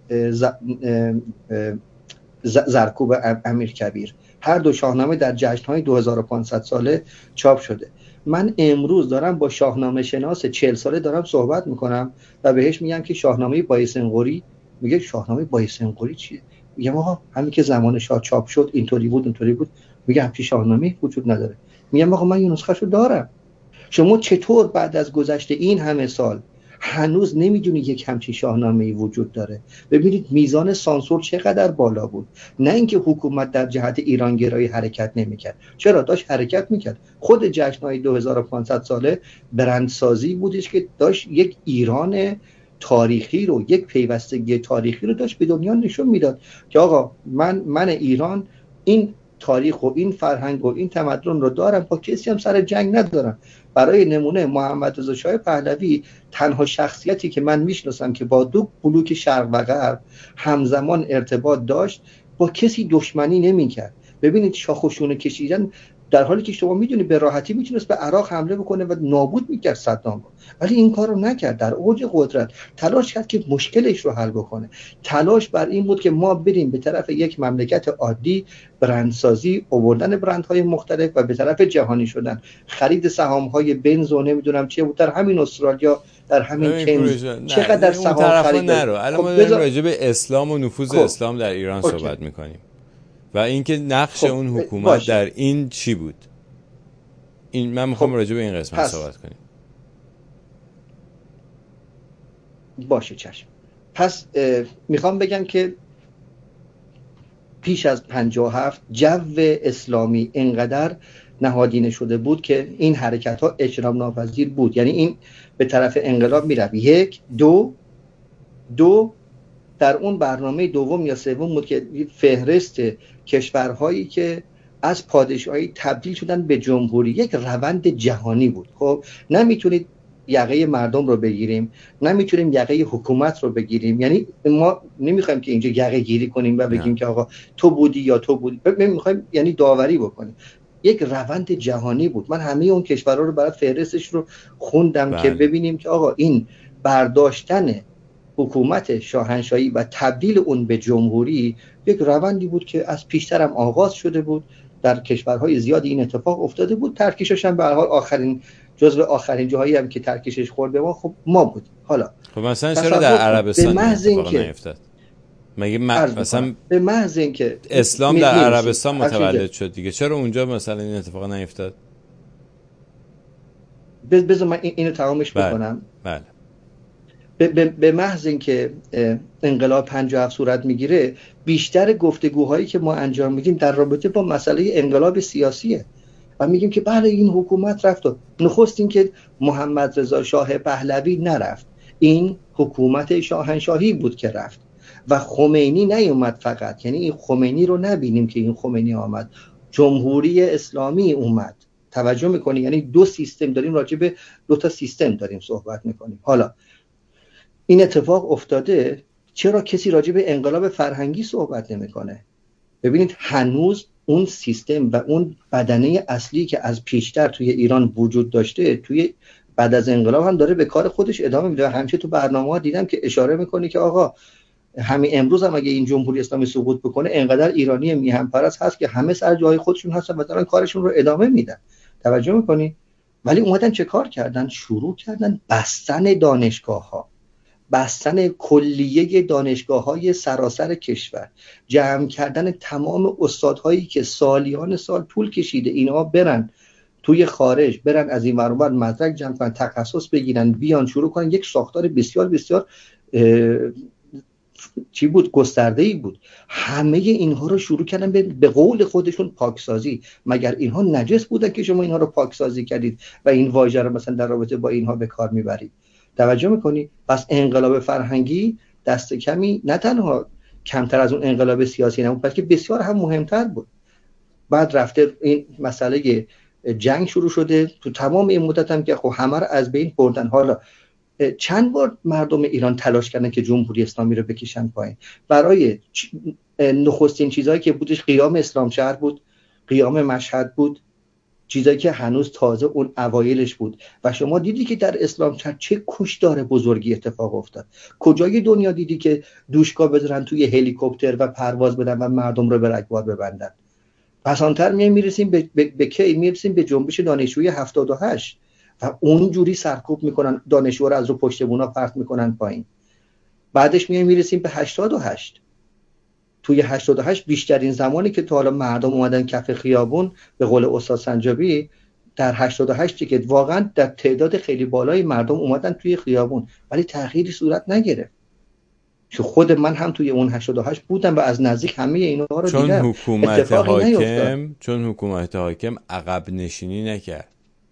Speaker 2: زرکوب امیرکبیر. هر دو شاهنامه در جشن‌های 2500 ساله چاپ شده. من امروز دارم با شاهنامه شناس 40 ساله دارم صحبت میکنم و بهش میگم که شاهنامه بایسنقوری، میگه شاهنامه بایسنقوری چیه؟ میگم آقا همین که زمان شاه چاپ شد اینطوری بود. میگه همچین شاهنامه وجود نداره. میگم آقا من یه نسخه‌شو دارم. شما چطور بعد از گذشت این همه سال هنوز نمیدونی یک همچین شاهنامه‌ای وجود داره؟ ببینید میزان سانسور چقدر بالا بود. نه اینکه حکومت در جهت ایرانگرایی حرکت نمیکرد، چرا داشت حرکت میکرد. خود جشن‌های 2500 ساله برندسازی بودش که داشت یک ایران تاریخی رو، یک پیوستگی تاریخی رو داشت به دنیا نشون میداد که آقا من ایران این تاریخ و این فرهنگ و این تمدن رو دارم، با کسی هم سر جنگ ندارم. برای نمونه محمد رضا شاه پهلوی تنها شخصیتی که من میشناسم که با دو بلوک شرق و غرب همزمان ارتباط داشت، با کسی دشمنی نمیکرد. ببینید شاخ و شونه کشیدن، در حالی که شما میدونید به راحتی میتونست به عراق حمله بکنه و نابود میکرد صدام رو، ولی این کارو نکرد. در اوج قدرت تلاش کرد که مشکلش رو حل بکنه. تلاش بر این بود که ما بریم به طرف یک مملکت عادی، برندسازی، آوردن برندهای مختلف و به طرف جهانی شدن، خرید سهام‌های بنز و نمیدونم چه بود در همین استرالیا، در همین کنز چقدر سهام خرید.
Speaker 1: الان ما داریم راجع به اسلام و نفوذ اسلام در ایران صحبت میکنیم و اینکه نقش اون حکومت در این چی بود. این من میخوام راجع به این قسمت صحبت کنیم.
Speaker 2: باشه چشم. پس میخوام بگم که پیش از 57 جو اسلامی انقدر نهادینه شده بود که این حرکت ها اجرام ناپذیر بود. یعنی این به طرف انقلاب میرفت. 1 2 دو، در اون برنامه دوم یا سوم بود که فهرست کشورهایی که از پادشاهی تبدیل شدن به جمهوری، یک روند جهانی بود. خب نمیتونید یقه مردم رو بگیریم، نمیتونیم یقه حکومت رو بگیریم. یعنی ما نمیخوایم که اینجا یقه گیری کنیم و بگیم که آقا تو بودی یا تو بودی، میخوایم یعنی داوری بکنیم. یک روند جهانی بود. من همه اون کشورها رو برات فهرستش رو خوندم که ببینیم که آقا این برداشتن حکومت شاهنشاهی و تبدیل اون به جمهوری یک روندی بود که از پیشتر هم آغاز شده بود، در کشورهای زیادی این اتفاق افتاده بود. ترکیشش هم به هر حال جزو آخرین جاهایی هم که ترکیشش خورد به ما خب ما بود. حالا
Speaker 1: خب مثلا چرا در عربستان این اتفاق نیفتاد؟ مگه
Speaker 2: مثلا به محض اینکه
Speaker 1: اسلام در عربستان متولد شد دیگه، چرا اونجا مثلا این اتفاق نیفتاد؟
Speaker 2: بذار من اینو تمامش بکنم.
Speaker 1: بله.
Speaker 2: به محض اینکه انقلاب 57 صورت میگیره، بیشتر گفتگوهایی که ما انجام میدیم در رابطه با مسئله انقلاب سیاسیه و میگیم که بله این حکومت رفت. نخست این که محمد رضا شاه پهلوی نرفت، این حکومت شاهنشاهی بود که رفت و خمینی نیومد فقط. یعنی این خمینی رو نبینیم که این خمینی آمد، جمهوری اسلامی اومد. توجه میکنی؟ یعنی دو سیستم داریم، راجع به دو تا سیستم داریم صحبت میکنیم. حالا این اتفاق افتاده، چرا کسی راجع به انقلاب فرهنگی صحبت نمیکنه؟ ببینید هنوز اون سیستم و اون بدنه اصلی که از پیشتر توی ایران وجود داشته، توی بعد از انقلاب هم داره به کار خودش ادامه میده. همیشه تو برنامه‌ها دیدم که اشاره میکنه که آقا همین امروز هم اگه این جمهوری اسلامی سقوط بکنه، انقدر ایرانی میهم پرست هست که همه سر جای خودشون هستن و دارن کارشون رو ادامه میدن. توجه میکنی؟ ولی اومدن چه کار کردن؟ شروع کردن بستن دانشگاه‌ها، بستن کلیه دانشگاه‌های سراسر کشور، جمع کردن تمام استادهایی که سالیان سال طول کشیده اینها برن توی خارج، برن از این ور اون مدرک جمع کنن، تخصص بگیرن، بیان شروع کنن. یک ساختار بسیار بسیار گسترده‌ای بود. همه اینها رو شروع کردن به قول خودشون پاکسازی. مگر اینها نجس بودن که شما اینها رو پاکسازی کردید و این واژه رو مثلا در رابطه با اینها به کار میبرید؟ توجه میکنی؟ پس انقلاب فرهنگی دست کمی نه تنها کمتر از اون انقلاب سیاسی نبود، بلکه بسیار هم مهمتر بود. بعد رفته این مسئله جنگ شروع شده تو تمام این مدت هم که خب همه رو از بین بردن. حالا چند بار مردم ایران تلاش کردن که جمهوری اسلامی رو بکشن پایین. برای نخستین چیزایی که بودش قیام اسلام شهر بود، قیام مشهد بود، چیزایی که هنوز تازه اون اوایلش بود. و شما دیدی که در اسلام شهر چه کشدار بزرگی اتفاق افتاد. کجای دنیا دیدی که دوشکا بذارن توی هلیکوپتر و پرواز بدن و مردم رو به رگبار ببندن؟ پسانتر میرسیم به کی؟ میرسیم به جنبش دانشجویی 78 و اونجوری سرکوب میکنن دانشجو رو از رو پشت بونا پرت میکنن پایین. بعدش میرسیم به 88. توی 88 بیشترین زمانی که تا حالا مردم اومدن کف خیابون، به قول استاد سنجابی، در 88 که واقعا در تعداد خیلی بالای مردم اومدن توی خیابون ولی تغییری صورت نگرفت. چون خود من هم توی اون 88 بودم و از نزدیک همه اینها رو دیدم.
Speaker 1: چون حکومت حاکم عقب نشینی نکرد.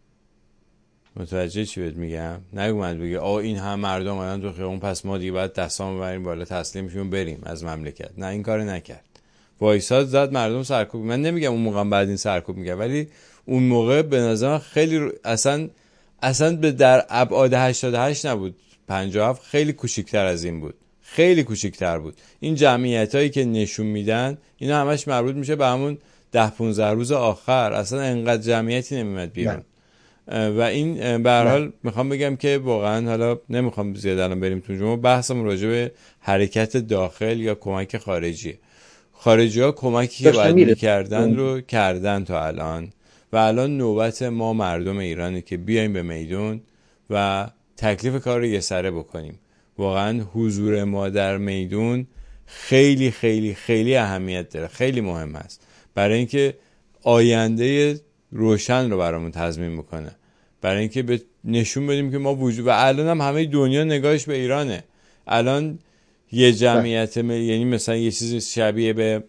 Speaker 1: متوجه چی بهت میگم؟ نگومد بگه این هم مردم اومدن تو خیابون پس ما دیگه باید دستام ببریم بالا تسلیمشون بریم از مملکت. نه، این کارو نکرد. وایساد زد، مردم سرکوب. من نمیگم اون موقع بعد این سرکوب میکرد، ولی اون موقع به نظر خیلی اصلا به در ابعاد 88 نبود. 57 خیلی کوچیک‌تر از این بود. خیلی کوچیک‌تر بود. این جمعیتایی که نشون میدن اینا همش مربوط میشه به همون 10-15 روز آخر. اصلا انقدر جمعیتی نمیاد بیرون. و این به هر حال میخوام بگم که واقعا، حالا نمیخوام زیاد الان بریم تو جمعه، بحثم راجع به حرکت داخل یا کمک خارجی ها کمکی که باید میکردن رو کردن تا الان و الان نوبت ما مردم ایرانه که بیایم به میدون و تکلیف کار رو یه سره بکنیم. واقعا حضور ما در میدون خیلی خیلی خیلی اهمیت داره، خیلی مهم است برای اینکه آینده روشن رو برامون تضمین میکنه، برای اینکه نشون بدیم که ما وجود. و الان هم همه دنیا نگاهش به ایرانه. الان یه جمعیت یعنی مثلا یه چیز شبیه به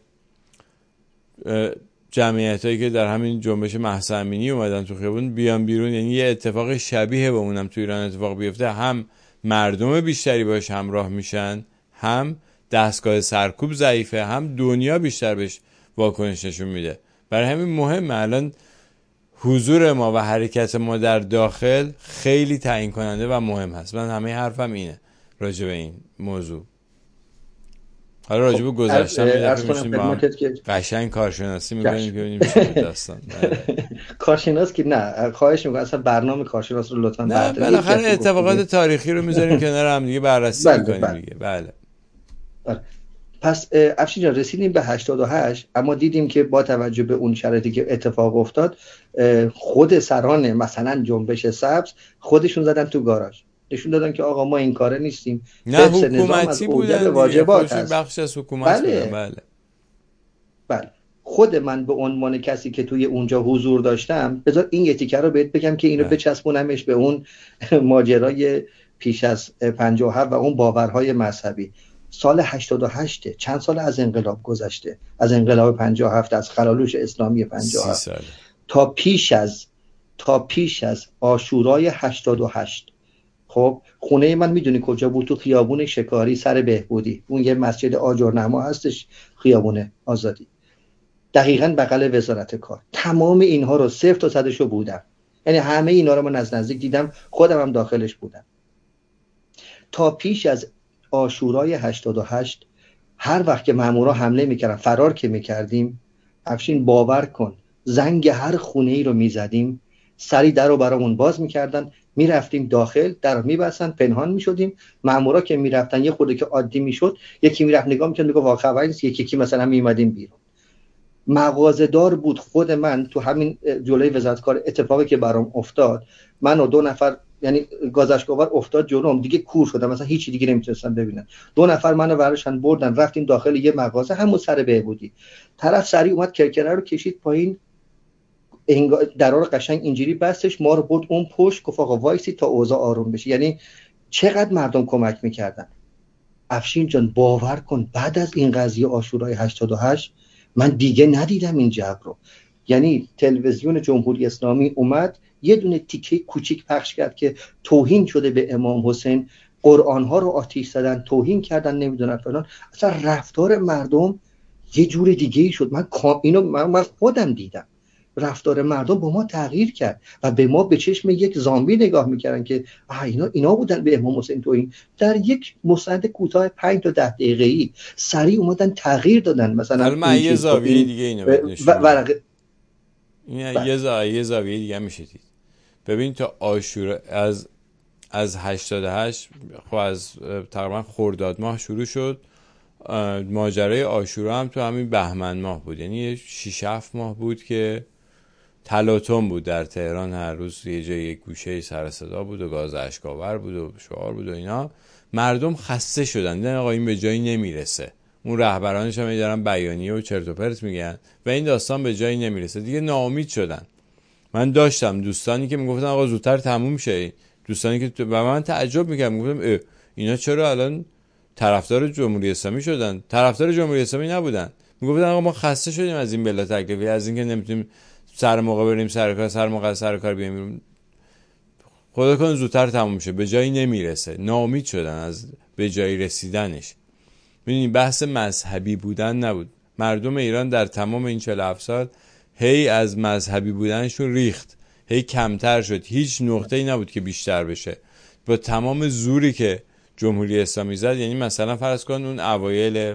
Speaker 1: جمعیتایی که در همین جنبش مهسا امینی اومدن تو خیابون بیان بیرون، یعنی یه اتفاق شبیه به اونم تو ایران اتفاق بیفته، هم مردم بیشتری باش همراه میشن، هم دستگاه سرکوب ضعیفه، هم دنیا بیشتر بهش واکنش نشون میده. برای همین مهمه الان حضور ما و حرکت ما در داخل خیلی تعیین کننده و مهم هست. من همه حرفم اینه راجع به این موضوع. حالا راجع به گذشتم یه دفعه میشیم با هم قشنگ کارشناسی میکنیم که ببینیم چی بود داستان.
Speaker 2: کارشناس که نه، خواهش میکنم اصلا برنامه کارشناس رو لطفاً
Speaker 1: نه، بالاخره اتفاقات تاریخی رو میذاریم کنار هم دیگه، بررسی میکنیم دیگه. بله.
Speaker 2: پس افشین جان رسیدیم به 88، اما دیدیم که با توجه به اون شرایطی که اتفاق افتاد خود سران مثلا جنبش سبز خودشون زدن تو گاراژ، نشون دادن که آقا ما این کاره نیستیم.
Speaker 1: نه حکومتی بودن
Speaker 2: واجبات
Speaker 1: هست. بخش از حکومت بودن.
Speaker 2: بله. خود من به عنوان کسی که توی اونجا حضور داشتم، بذار این یه تیکه رو بهت بگم که اینو بچسبونمش به اون ماجرای پیش از 57 و اون باورهای مذهبی. سال 88 چند سال از انقلاب گذشته، از انقلاب 57، از خلالوش اسلامی 57 تا پیش از عاشورای 88. خب خونه من میدونی کجا بود؟ تو خیابون شکاری سر بهبودی، اون یه مسجد آجرنما هستش، خیابون آزادی، دقیقاً بغل وزارت کار. تمام اینها رو 0 تا 100 بودم، یعنی همه اینا رو من از نزدیک دیدم، خودم هم داخلش بودم. تا پیش از عاشورای 88 هر وقت که مامورا حمله میکردن، فرار که میکردیم، افشین باور کن زنگ هر خونه ای رو میزدیم، سری در رو برامون باز میکردن، میرفتیم داخل، در رو میبستن، پنهان میشدیم. مامورا که میرفتن یه خورده که عادی میشد، یکی میرفت نگاه میکرد، میگه واقعا نیست، یکی مثلا میومدیم بیرون. مغازه‌دار بود. خود من تو همین جلوی وزارت کار اتفاقی که برام افتاد، من و 2 نفر، یعنی گازشگاور افتاد جلوم، دیگه کور شدم، مثلا هیچی دیگه نمیتونستم ببینم. 2 نفر منو ورشن بردن، رفتیم داخل یه مغازه همون سر بهبودی. طرف سری اومد کرکره رو کشید پایین، درا رو قشنگ اینجوری بستش، ما رو برد اون پشت، گفت آقا وایسی تا اوضاع آروم بشه. یعنی چقدر مردم کمک میکردن. افشین جان باور کن بعد از این قضیه عاشورای 88 من دیگه ندیدم این جو رو. یعنی تلویزیون جمهوری اسلامی اومد یه دونه تیکه کوچیک پخش کرد که توهین شده به امام حسین، قرآن ها رو آتیش زدن، توهین کردن، نمیدونم فلان. اصلا رفتار مردم یه جور دیگه ای شد. من خودم دیدم رفتار مردم با ما تغییر کرد و به ما به چشم یک زامبی نگاه میکردن که اینا بودن به امام حسین توهین. در یک مستند کوتاه 5 تا 10 دقیقه‌ای سریع اومدن تغییر دادن. مثلا
Speaker 1: من یه زاویه دیگه اینو یه زاویه دیگه میشه دید. ببین تا عاشورا از 88 خب از تقریبا خرداد ماه شروع شد، ماجرای عاشورا هم تو همین بهمن ماه بود، یعنی 6-7 ماه بود که تلاطم بود در تهران. هر روز یه جای یک گوشه سر صدا بود و گاز اشک‌آور بود و شعار بود و اینا. مردم خسته شدن، دیدن آقا این به جایی نمیرسه. اون رهبرانش هم دارن بیانیه و چرت و پرت میگن و این داستان به جایی نمیرسه، دیگه ناامید شدن. من داشتم دوستانی که میگفتن آقا زودتر تموم شه، دوستانی که و من تعجب میکردم، میگفتم اینا چرا الان طرفدار جمهوری اسلامی شدن؟ طرفدار جمهوری اسلامی نبودن، میگفتن آقا ما خسته شدیم از این بلا تکلیفی، از اینکه نمیتونیم سر موقع بریم سر کار، سر موقع سر کار بیایم، خدا کنه زودتر تموم شه، به جایی نمیرسه. ناامید شدن از به جایی رسیدنش. میدونی بحث مذهبی بودن نبود. مردم ایران در تمام این 47 سال هی از مذهبی بودنشون ریخت، هی کمتر شد، هیچ نقطه‌ای نبود که بیشتر بشه. با تمام زوری که جمهوری اسلامی زد، یعنی مثلا فرض کن اون اوایل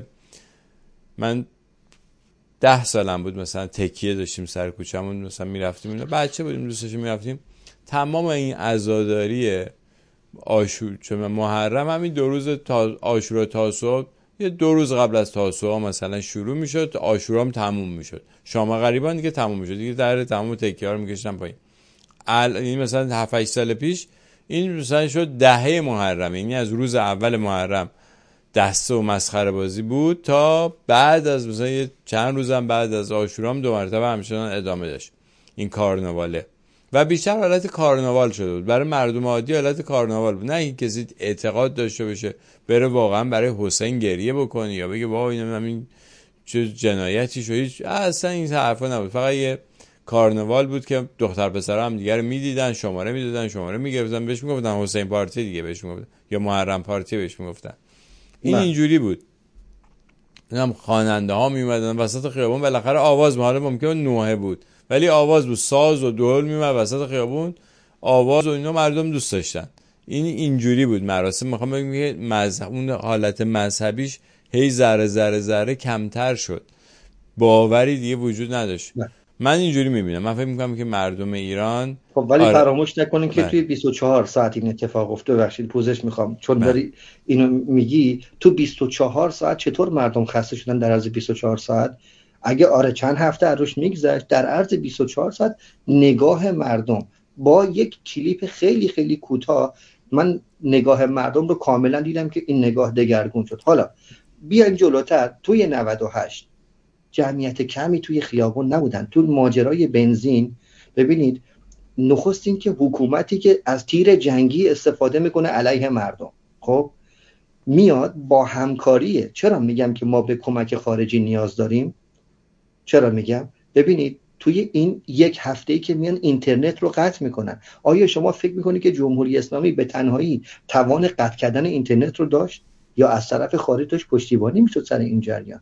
Speaker 1: من 10 سالم بود، مثلا تکیه داشتیم سر کوچمون، مثلا میرفتیم اینا، بچه بودیم دوست داشتیم میرفتیم، تمام این عزاداری عاشور چون محرم همین 2 روز تا عاشورا تاسوعا، یه 2 روز قبل از تاسوعا مثلا شروع میشد، عاشورا هم تموم میشد، شام غریبان دیگه تموم میشد دیگه، در تمام تکیه ها رو میکشیدن پایین. این مثلا 7-8 سال پیش این مثلا شد دهه محرم، یعنی از روز اول محرم دسته و مسخره بازی بود تا بعد از مثلا چند روزم بعد از عاشورا هم 2 مرتبه همچنان ادامه داشت این کارناواله و بیشتر حالت کارناوال شده بود برای مردم عادی، حالت کارناوال بود، نه این کسی اعتقاد داشته باشه بره واقعا برای حسین گریه بکنه یا بگه وای این چه جنایتی شد، اصلا این حرفا نبود، فقط یه کارنوال بود که دختر پسر هم دیگه رو میدیدن، شماره میدادن، شماره میگرفتن، بهش میگفتن حسین پارتی دیگه بهش میگفتن، یا محرم پارتی بهش میگفتن. این اینجوری بود. هم خواننده ها میومدن وسط خیابون، بالاخره آواز حالا ممکنه نوحه بود ولی آواز بود، ساز و دهل میومد وسط خیابون، آواز و اینا مردم دوست داشتن. این اینجوری بود مراسم. میخوام بگم مذهب اون حالت مذهبیش هی ذره ذره ذره کمتر شد، باوری دیگه وجود نداشت. من اینجوری میبینم. من فکر میکنم که مردم ایران
Speaker 2: خب ولی فراموش نکنین که توی 24 ساعت این اتفاق افتاده. بخشید پوزش میخوام چون داری اینو میگی، تو 24 ساعت چطور مردم خسته شدن در عرض 24 ساعت؟ اگه آره چند هفته روش میگذشت، در عرض 24 ساعت نگاه مردم با یک کلیپ خیلی خیلی کوتاه، من نگاه مردم رو کاملا دیدم که این نگاه دگرگون شد. حالا بیاین جلوتر، توی 98 جمعیت کمی توی خیابون نبودن. تو ماجرای بنزین ببینید، نخست این که حکومتی که از تیر جنگی استفاده میکنه علیه مردم، خب میاد با همکاریه. چرا میگم که ما به کمک خارجی نیاز داریم؟ چرا میگم؟ ببینید توی این یک هفته‌ای که میان اینترنت رو قطع میکنن، آیا شما فکر میکنید که جمهوری اسلامی به تنهایی توان قطع کردن اینترنت رو داشت یا از طرف خارج داشت پشتیبانی میشد سر این جریان؟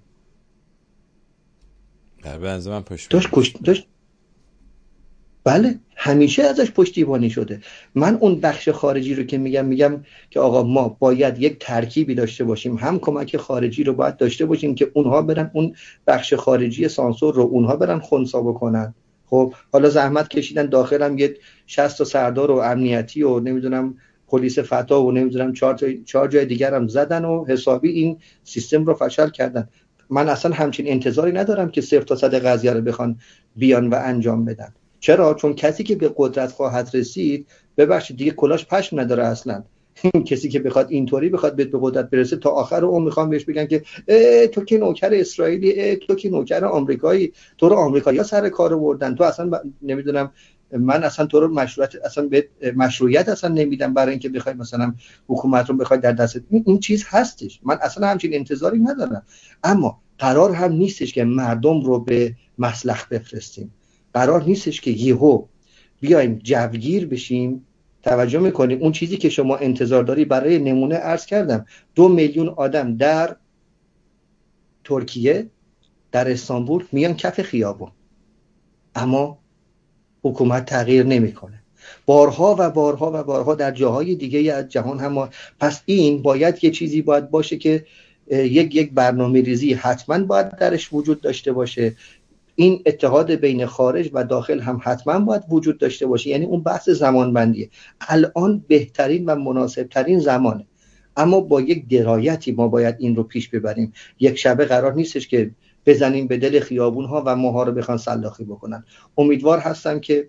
Speaker 2: داشت بله، همیشه ازش پشتیبانی شده. من اون بخش خارجی رو که میگم که آقا ما باید یک ترکیبی داشته باشیم، هم کمک خارجی رو باید داشته باشیم که اونها برن اون بخش خارجی سانسور رو اونها برن خنثی بکنن. خب حالا زحمت کشیدن داخلم یه 60 تا سردار و امنیتی و نمیدونم پلیس فتا و نمیدونم 4 جای دیگر هم زدن و حسابی این سیستم رو فشل کردن. من اصلا همچین انتظاری ندارم که 0 تا 100 قضیه رو بخوان بیان و انجام بدن. چرا؟ چون کسی که به قدرت خواهد رسید، ببخشید دیگه کلاش پشم نداره اصلا. کسی که بخواد اینطوری بخواد به قدرت برسه، تا آخر اون میخوام بهش بگن که تو که نوکر اسرائیلی، تو که نوکر آمریکایی، تو رو آمریکایی‌ها سر کار آوردن، تو اصلا نمیدونم من اصلا تو رو مشروعیت اصلا نمیدم برای اینکه بخوای مثلا حکومت رو بخوای در دست. این چیز هستش، من اصلا همچین انتظاری ندارم. اما قرار هم نیستش که مردم رو به مسلخ بفرستیم. قرار نیستش که یهو بیایم جوگیر بشیم. توجه میکنیم اون چیزی که شما انتظار داری، برای نمونه عرض کردم 2 میلیون آدم در ترکیه، در استانبول میان کف خیابون، اما حکومت تغییر نمیکنه. بارها و بارها و بارها در جاهای دیگه از جهان هم. پس این باید یه چیزی باید باشه که یک برنامه ریزی حتما باید درش وجود داشته باشه. این اتحاد بین خارج و داخل هم حتما باید وجود داشته باشه. یعنی اون بحث زمانبندیه. الان بهترین و مناسبترین زمانه، اما با یک درایتی ما باید این رو پیش ببریم. یک شبه قرار نیستش که بزنیم به دل خیابون ها و ماها رو بخوان سلاخی بکنن. امیدوار هستم که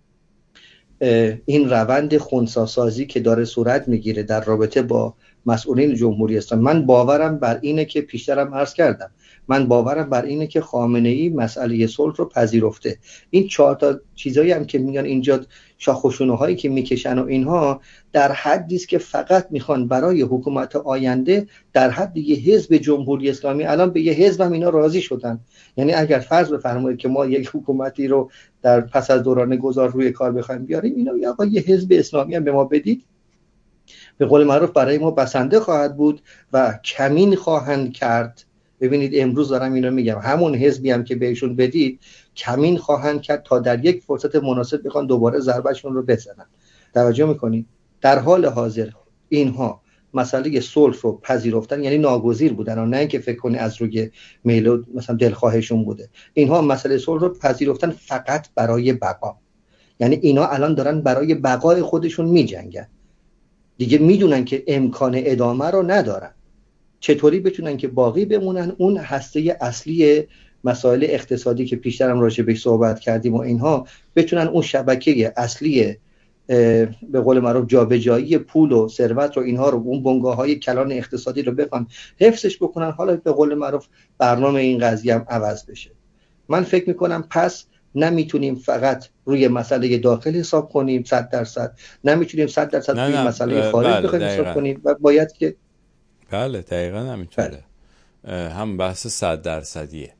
Speaker 2: این روند خنثی‌سازی که داره صورت میگیره در رابطه با مسئولین جمهوری اسلامی، من باورم بر اینه که پیشترم عرض کردم، من باورم بر اینه که خامنه‌ای مسئله صلح رو پذیرفته. این 4 تا چیزایی هم که میگن اینجا، شاخ و شونه‌هایی که میکشن و اینها، در حدی است که فقط میخوان برای حکومت آینده در حد یه حزب جمهوری اسلامی، الان به یه حزب هم اینا راضی شدن. یعنی اگر فرض بفرمایید که ما یک حکومتی رو در پس از دوران گذار روی کار بخوایم بیاریم، اینا یا آقا یه حزب اسلامی هم به ما بدید، به قول معروف برای ما بسنده خواهد بود و کمین خواهند کرد. ببینید امروز دارم اینو میگم، همون حزبی هم که بهشون بدید کمین خواهند کرد تا در یک فرصت مناسب بخوان دوباره ضربهشون رو بزنن. توجه میکنید؟ در حال حاضر اینها مسئله صلح رو پذیرفتن، یعنی ناگزیر بودن و نه اینکه فکر کنی از روی میل و مثلا دلخواهشون بوده. اینها مسئله صلح رو پذیرفتن فقط برای بقا. یعنی اینا الان دارن برای بقای خودشون میجنگن. دیگه میدونن که امکان ادامه رو ندارن. چطوری بتونن که باقی بمونن؟ اون هسته اصلی مسائل اقتصادی که پیشتر هم راجع بهش صحبت کردیم و اینها، بتونن اون شبکه اصلی به قول معروف جابجایی پول و ثروت رو، اینها رو، اون بنگاه‌های کلان اقتصادی رو بخوان حفظش بکنن. حالا به قول معروف برنامه این قضیه هم عوض بشه. من فکر میکنم پس نمیتونیم فقط روی مسئله داخل حساب کنیم 100%، نمیتونیم 100% روی مسئله خارج بخوایم حساب کنیم و باید که
Speaker 1: بله دقیقاً همینطوره. هم بحث 100%.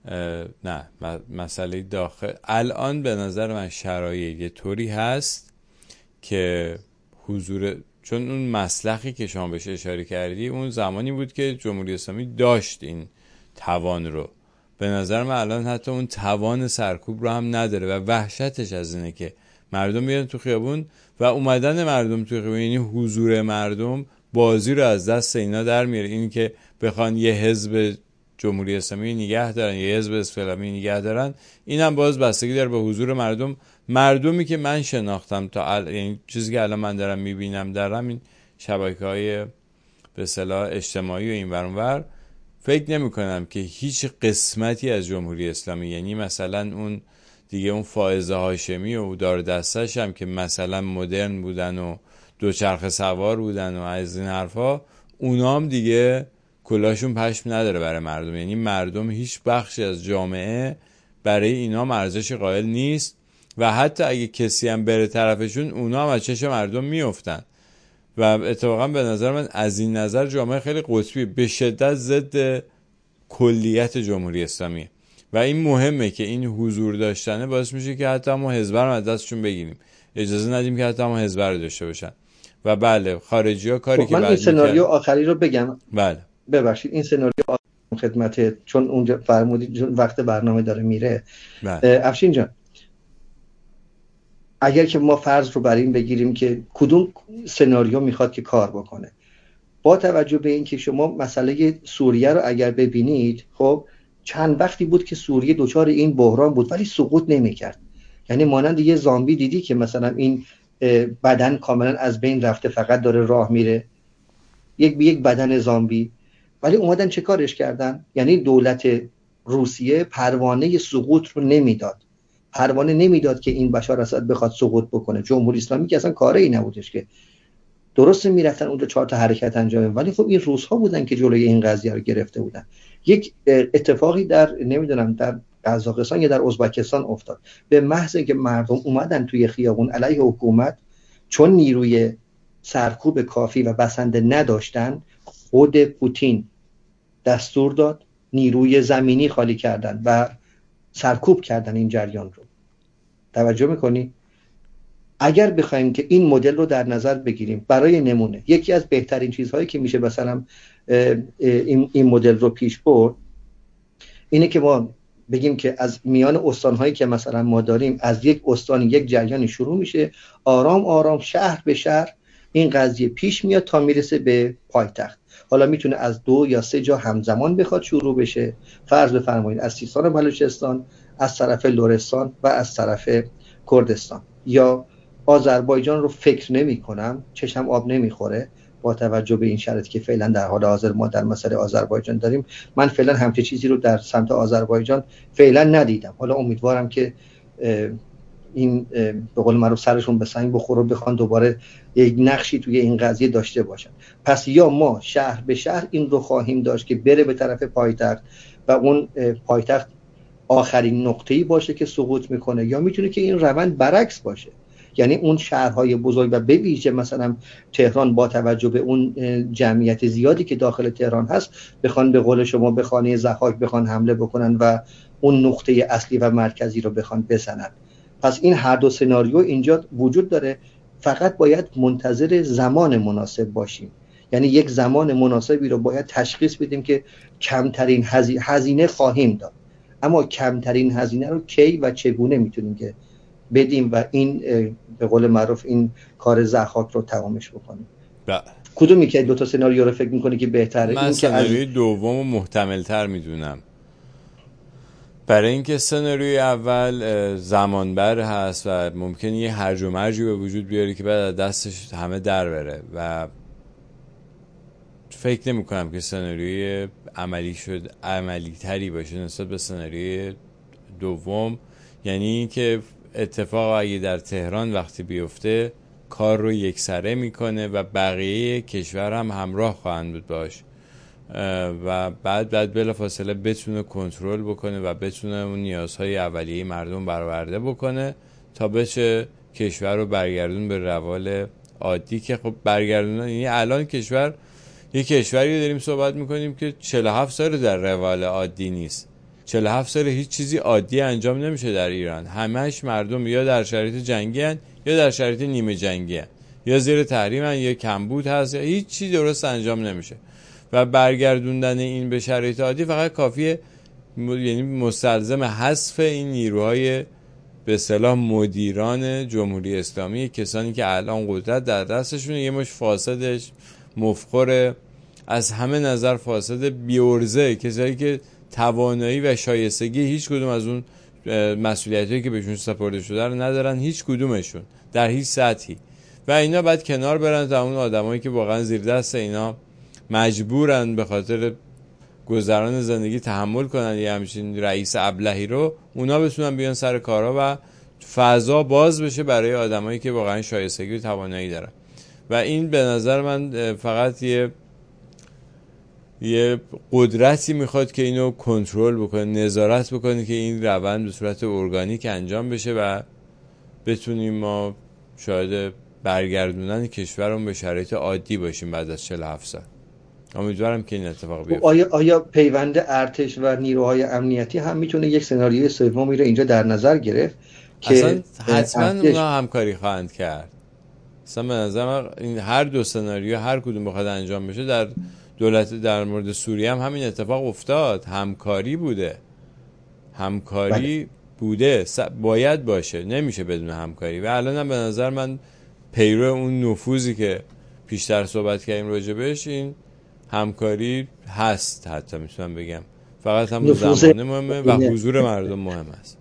Speaker 1: نه مسئله داخل الان به نظر من شرایط یه طوری هست که حضور، چون اون مسلخی که شما بهش اشاره کردی اون زمانی بود که جمهوری اسلامی داشت این توان رو. به نظر من الان حتی اون توان سرکوب رو هم نداره و وحشتش از اینه که مردم میان تو خیابون و اومدن مردم تو خیابون، یعنی حضور مردم بازی رو از دست اینا در میاره. این که بخوان یه حزب جمهوری اسلامی نگه دارن، یه حزب اسلامی نگه دارن، اینم باز بستگی داره به حضور مردم. مردمی که من شناختم تا یعنی چیزی که الان من دارم میبینم در همین شبکه‌های به اصطلاح اجتماعی و این ور اون ور، فکر نمی کنم که هیچ قسمتی از جمهوری اسلامی، یعنی مثلا اون دیگه اون فائزه هاشمی و دار دستش هم که مثلا مدرن بودن و دوچرخه سوار بودن و از این حرفا، اونا هم دیگه کلاشون پشم نداره برای مردم. یعنی مردم هیچ بخشی از جامعه برای اینا ارزش قائل نیست و حتی اگه کسی هم بره طرفشون، اونا هم از چشم مردم میافتن. و اتفاقا به نظر من از این نظر جامعه خیلی قطبی، به شدت ضد کلیت جمهوری اسلامی و این مهمه که این حضور داشتنه باعث میشه که حتی ما حزب رو از دستشون بگیریم، اجازه ندیم که حتی ما حزب رو داشته باشن. و بله خارجی‌ها کاری که
Speaker 2: من این سناریو آخری رو بگم.
Speaker 1: بله
Speaker 2: ببخشید این سناریو خدمت، چون اونجا فرمودید وقت برنامه داره میره. افشین جان، اگر که ما فرض رو بر این بگیریم که کدوم سناریو میخواد که کار بکنه، با توجه به این که شما مسئله سوریه رو اگر ببینید، خب چند وقتی بود که سوریه دچار این بحران بود ولی سقوط نمیکرد. یعنی مانند یه زامبی دیدی که مثلا این بدن کاملا از بین رفته، فقط داره راه میره، یک بدن زامبی. ولی اومدن چه کارش کردن؟ یعنی دولت روسیه پروانه سقوط رو نمیداد، پروانه نمیداد که این بشار اسد بخواد سقوط بکنه. جمهوری اسلامی که اصلا کاری ای نبودش، که درست میرفتن اونجا 4 تا حرکت انجام، ولی خب این روس‌ها بودن که جلوی این قضیه رو گرفته بودن. یک اتفاقی در نمیدونم در قزاقستان یا در ازبکستان افتاد، به محض اینکه مردم اومدن توی خیابون علیه حکومت، چون نیروی سرکوب کافی و بسنده نداشتن، خود پوتین دستور داد نیروی زمینی خالی کردن و سرکوب کردن این جریان رو. توجه میکنی؟ اگر بخوایم که این مدل رو در نظر بگیریم برای نمونه، یکی از بهترین چیزهایی که میشه مثلا این مدل رو پیش برد اینه که ما بگیم که از میان استانهایی که مثلا ما داریم، از یک استان یک جریانی شروع میشه، آرام آرام شهر به شهر این قضیه پیش میاد تا میرسه به پایتخت. حالا میتونه از 2 یا 3 جا همزمان بخواد شروع بشه. فرض بفرمایید از سیستان و بلوچستان، از طرف لرستان و از طرف کردستان یا آذربایجان رو فکر نمی کنم، چشم آب نمیخوره با توجه به این شرایطی که فعلا در حال حاضر ما در مسئله آذربایجان داریم. من فعلا همچین چیزی رو در سمت آذربایجان فعلا ندیدم. حالا امیدوارم که این به قول معروف سرشون به سنگ بخوره و بخوان دوباره یک نقشی توی این قضیه داشته باشن. پس یا ما شهر به شهر این رو خواهیم داشت که بره به طرف پایتخت و اون پایتخت آخرین نقطه‌ای باشه که سقوط میکنه، یا میتونه که این روند برعکس باشه، یعنی اون شهرهای بزرگ و به ویژه مثلا تهران با توجه به اون جمعیت زیادی که داخل تهران هست بخوان به قول شما به خانه ضحاک بخوان حمله بکنن و اون نقطه اصلی و مرکزی رو بخوان بزنن. پس این هر دو سناریو اینجا وجود داره، فقط باید منتظر زمان مناسب باشیم. یعنی یک زمان مناسبی رو باید تشخیص بدیم که کمترین هزینه خواهیم داد، اما کمترین هزینه رو کی و چگونه میتونیم که بدیم و این به قول معروف این کار ضحاک رو تمامش بکنیم. کدومی که 2 تا سناریو رو فکر میکنی که بهتره؟
Speaker 1: من سناریوی دومو محتمل تر میدونم، برای اینکه سناریوی اول زمانبر هست و ممکنه یه هرج و مرجی به وجود بیاره که بعد دستش همه در بره و فکر نمی کنم که سناریوی عملی تری باشه نسبت به سناریوی دوم. یعنی که اتفاق اگه در تهران وقتی بیفته کار رو یکسره میکنه و بقیه کشور هم همراه خواهند بود باش و بعد بلافاصله بتونه کنترل بکنه و بتونه اون نیازهای اولیه مردم برآورده بکنه تا بشه کشور رو برگردون به روال عادی. که خب برگردون یعنی الان یه کشوری داریم صحبت میکنیم که 47 سال در روال عادی نیست. 47 سال هیچ چیزی عادی انجام نمیشه در ایران. همهش مردم یا در شرایط جنگی هن یا در شرایط نیمه جنگی هن، یا زیر تحریم هن یا کمبود هست، یا هیچ چیز درست انجام نمیشه. و برگردوندن این به شرایط عادی فقط کافیه، یعنی مستلزم حذف این نیروهای به اصطلاح مدیران جمهوری اسلامی، کسانی که الان قدرت در دستشونه، یه مش فاسدش مفخر، از همه نظر فاسد، بیورزه، کسایی که توانایی و شایستگی هیچ کدوم از اون مسئولیتایی که بهشون سپرده شده رو ندارن، هیچ کدومشون در هیچ سطحی. و اینا باید کنار برن تا اون آدمایی که واقعا زیر دست اینا مجبورن به خاطر گذران زندگی تحمل کنن یه همچین رئیس ابلهی رو، اونا بتونن بیان سر کارا و فضا باز بشه برای آدمایی که واقعا شایستگی و توانایی دارن. و این به نظر من فقط یه قدرتی میخواد که اینو کنترل بکنه، نظارت بکنه که این روند به صورت ارگانیک انجام بشه و بتونیم ما شاید برگردوندن کشورمون به شرایط عادی باشیم بعد از 47 سال. امیدوارم که این اتفاق بیفته.
Speaker 2: آیا پیوند ارتش و نیروهای امنیتی هم میتونه یک سناریوی سومی رو اینجا در نظر گرفت که
Speaker 1: اصلا حتما اونا همکاری خواهند کرد؟ اصلا به نظر این هر دو سناریو هر کدوم بخواد انجام بشه، در دولت در مورد سوریه هم همین اتفاق افتاد، همکاری بوده، همکاری بوده، باید باشه، نمیشه بدون همکاری. و الان هم به نظر من پیرو اون نفوذی که پیشتر صحبت کردیم راجبش، این همکاری هست، حتی میتونم بگم فقط هم زمانه مهمه و حضور مردم مهم است.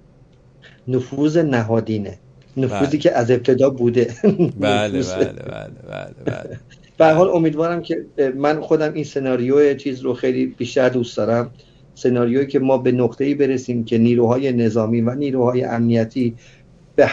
Speaker 2: نفوذ نهادینه، نفوذی که از ابتدا بوده.
Speaker 1: بله بله بله بله.
Speaker 2: به هر حال امیدوارم که من خودم این سناریو چیز رو خیلی بیشتر دوست دارم، سناریویی که ما به نقطه‌ای برسیم که نیروهای نظامی و نیروهای امنیتی به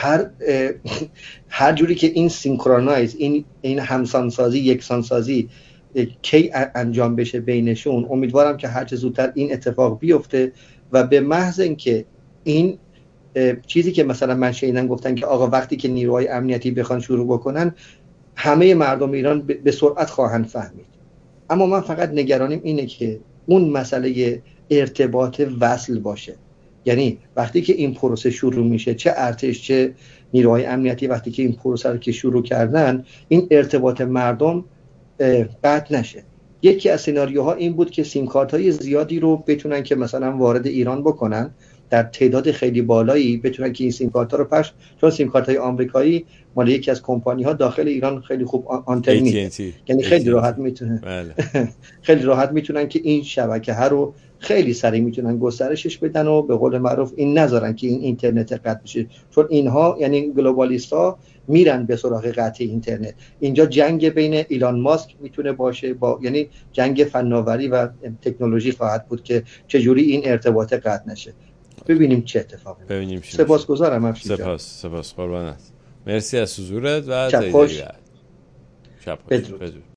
Speaker 2: هر جوری که این سینکرونایز، این همسانسازی، یکسانسازی کی انجام بشه بینشون، امیدوارم که هر چه زودتر این اتفاق بیفته و به محض اینکه این چیزی که مثلا من شنیدم گفتن که آقا وقتی که نیروهای امنیتی بخوان شروع بکنن همه مردم ایران به سرعت خواهند فهمید. اما من فقط نگرانیم اینه که اون مسئله ارتباط وصل باشه، یعنی وقتی که این پروسه شروع میشه، چه ارتش چه نیروهای امنیتی وقتی که این پروسه رو که شروع کردن، این ارتباط مردم قطع نشه. یکی از سناریوها این بود که سیم کارت های زیادی رو بتونن که مثلا وارد ایران بکنن، در تعداد خیلی بالایی بتونن که این سیم کارت ها رو پخش، چون سیم کارت های آمریکایی مال یکی از کمپانی ها داخل ایران خیلی خوب آنتن میده، یعنی خیلی راحت میتونه خیلی راحت میتونن که این شبکه ها رو خیلی سریع میتونن گسترشش بدن و به قول معروف این نذارن که این اینترنت قطع بشه، چون اینها یعنی گلوبالیستا میرن به سراغ قطع اینترنت. اینجا جنگ بین ایلان ماسک میتونه باشه با، یعنی جنگ فناوری و تکنولوژی خواهد بود که چجوری این ارتباط قطع نشه. ببینیم چه اتفاقی میفته. سپاسگزارم افشین جان.
Speaker 1: سپاس قربانت. مرسی از حضورت و
Speaker 2: شب خوش.
Speaker 1: بدرود.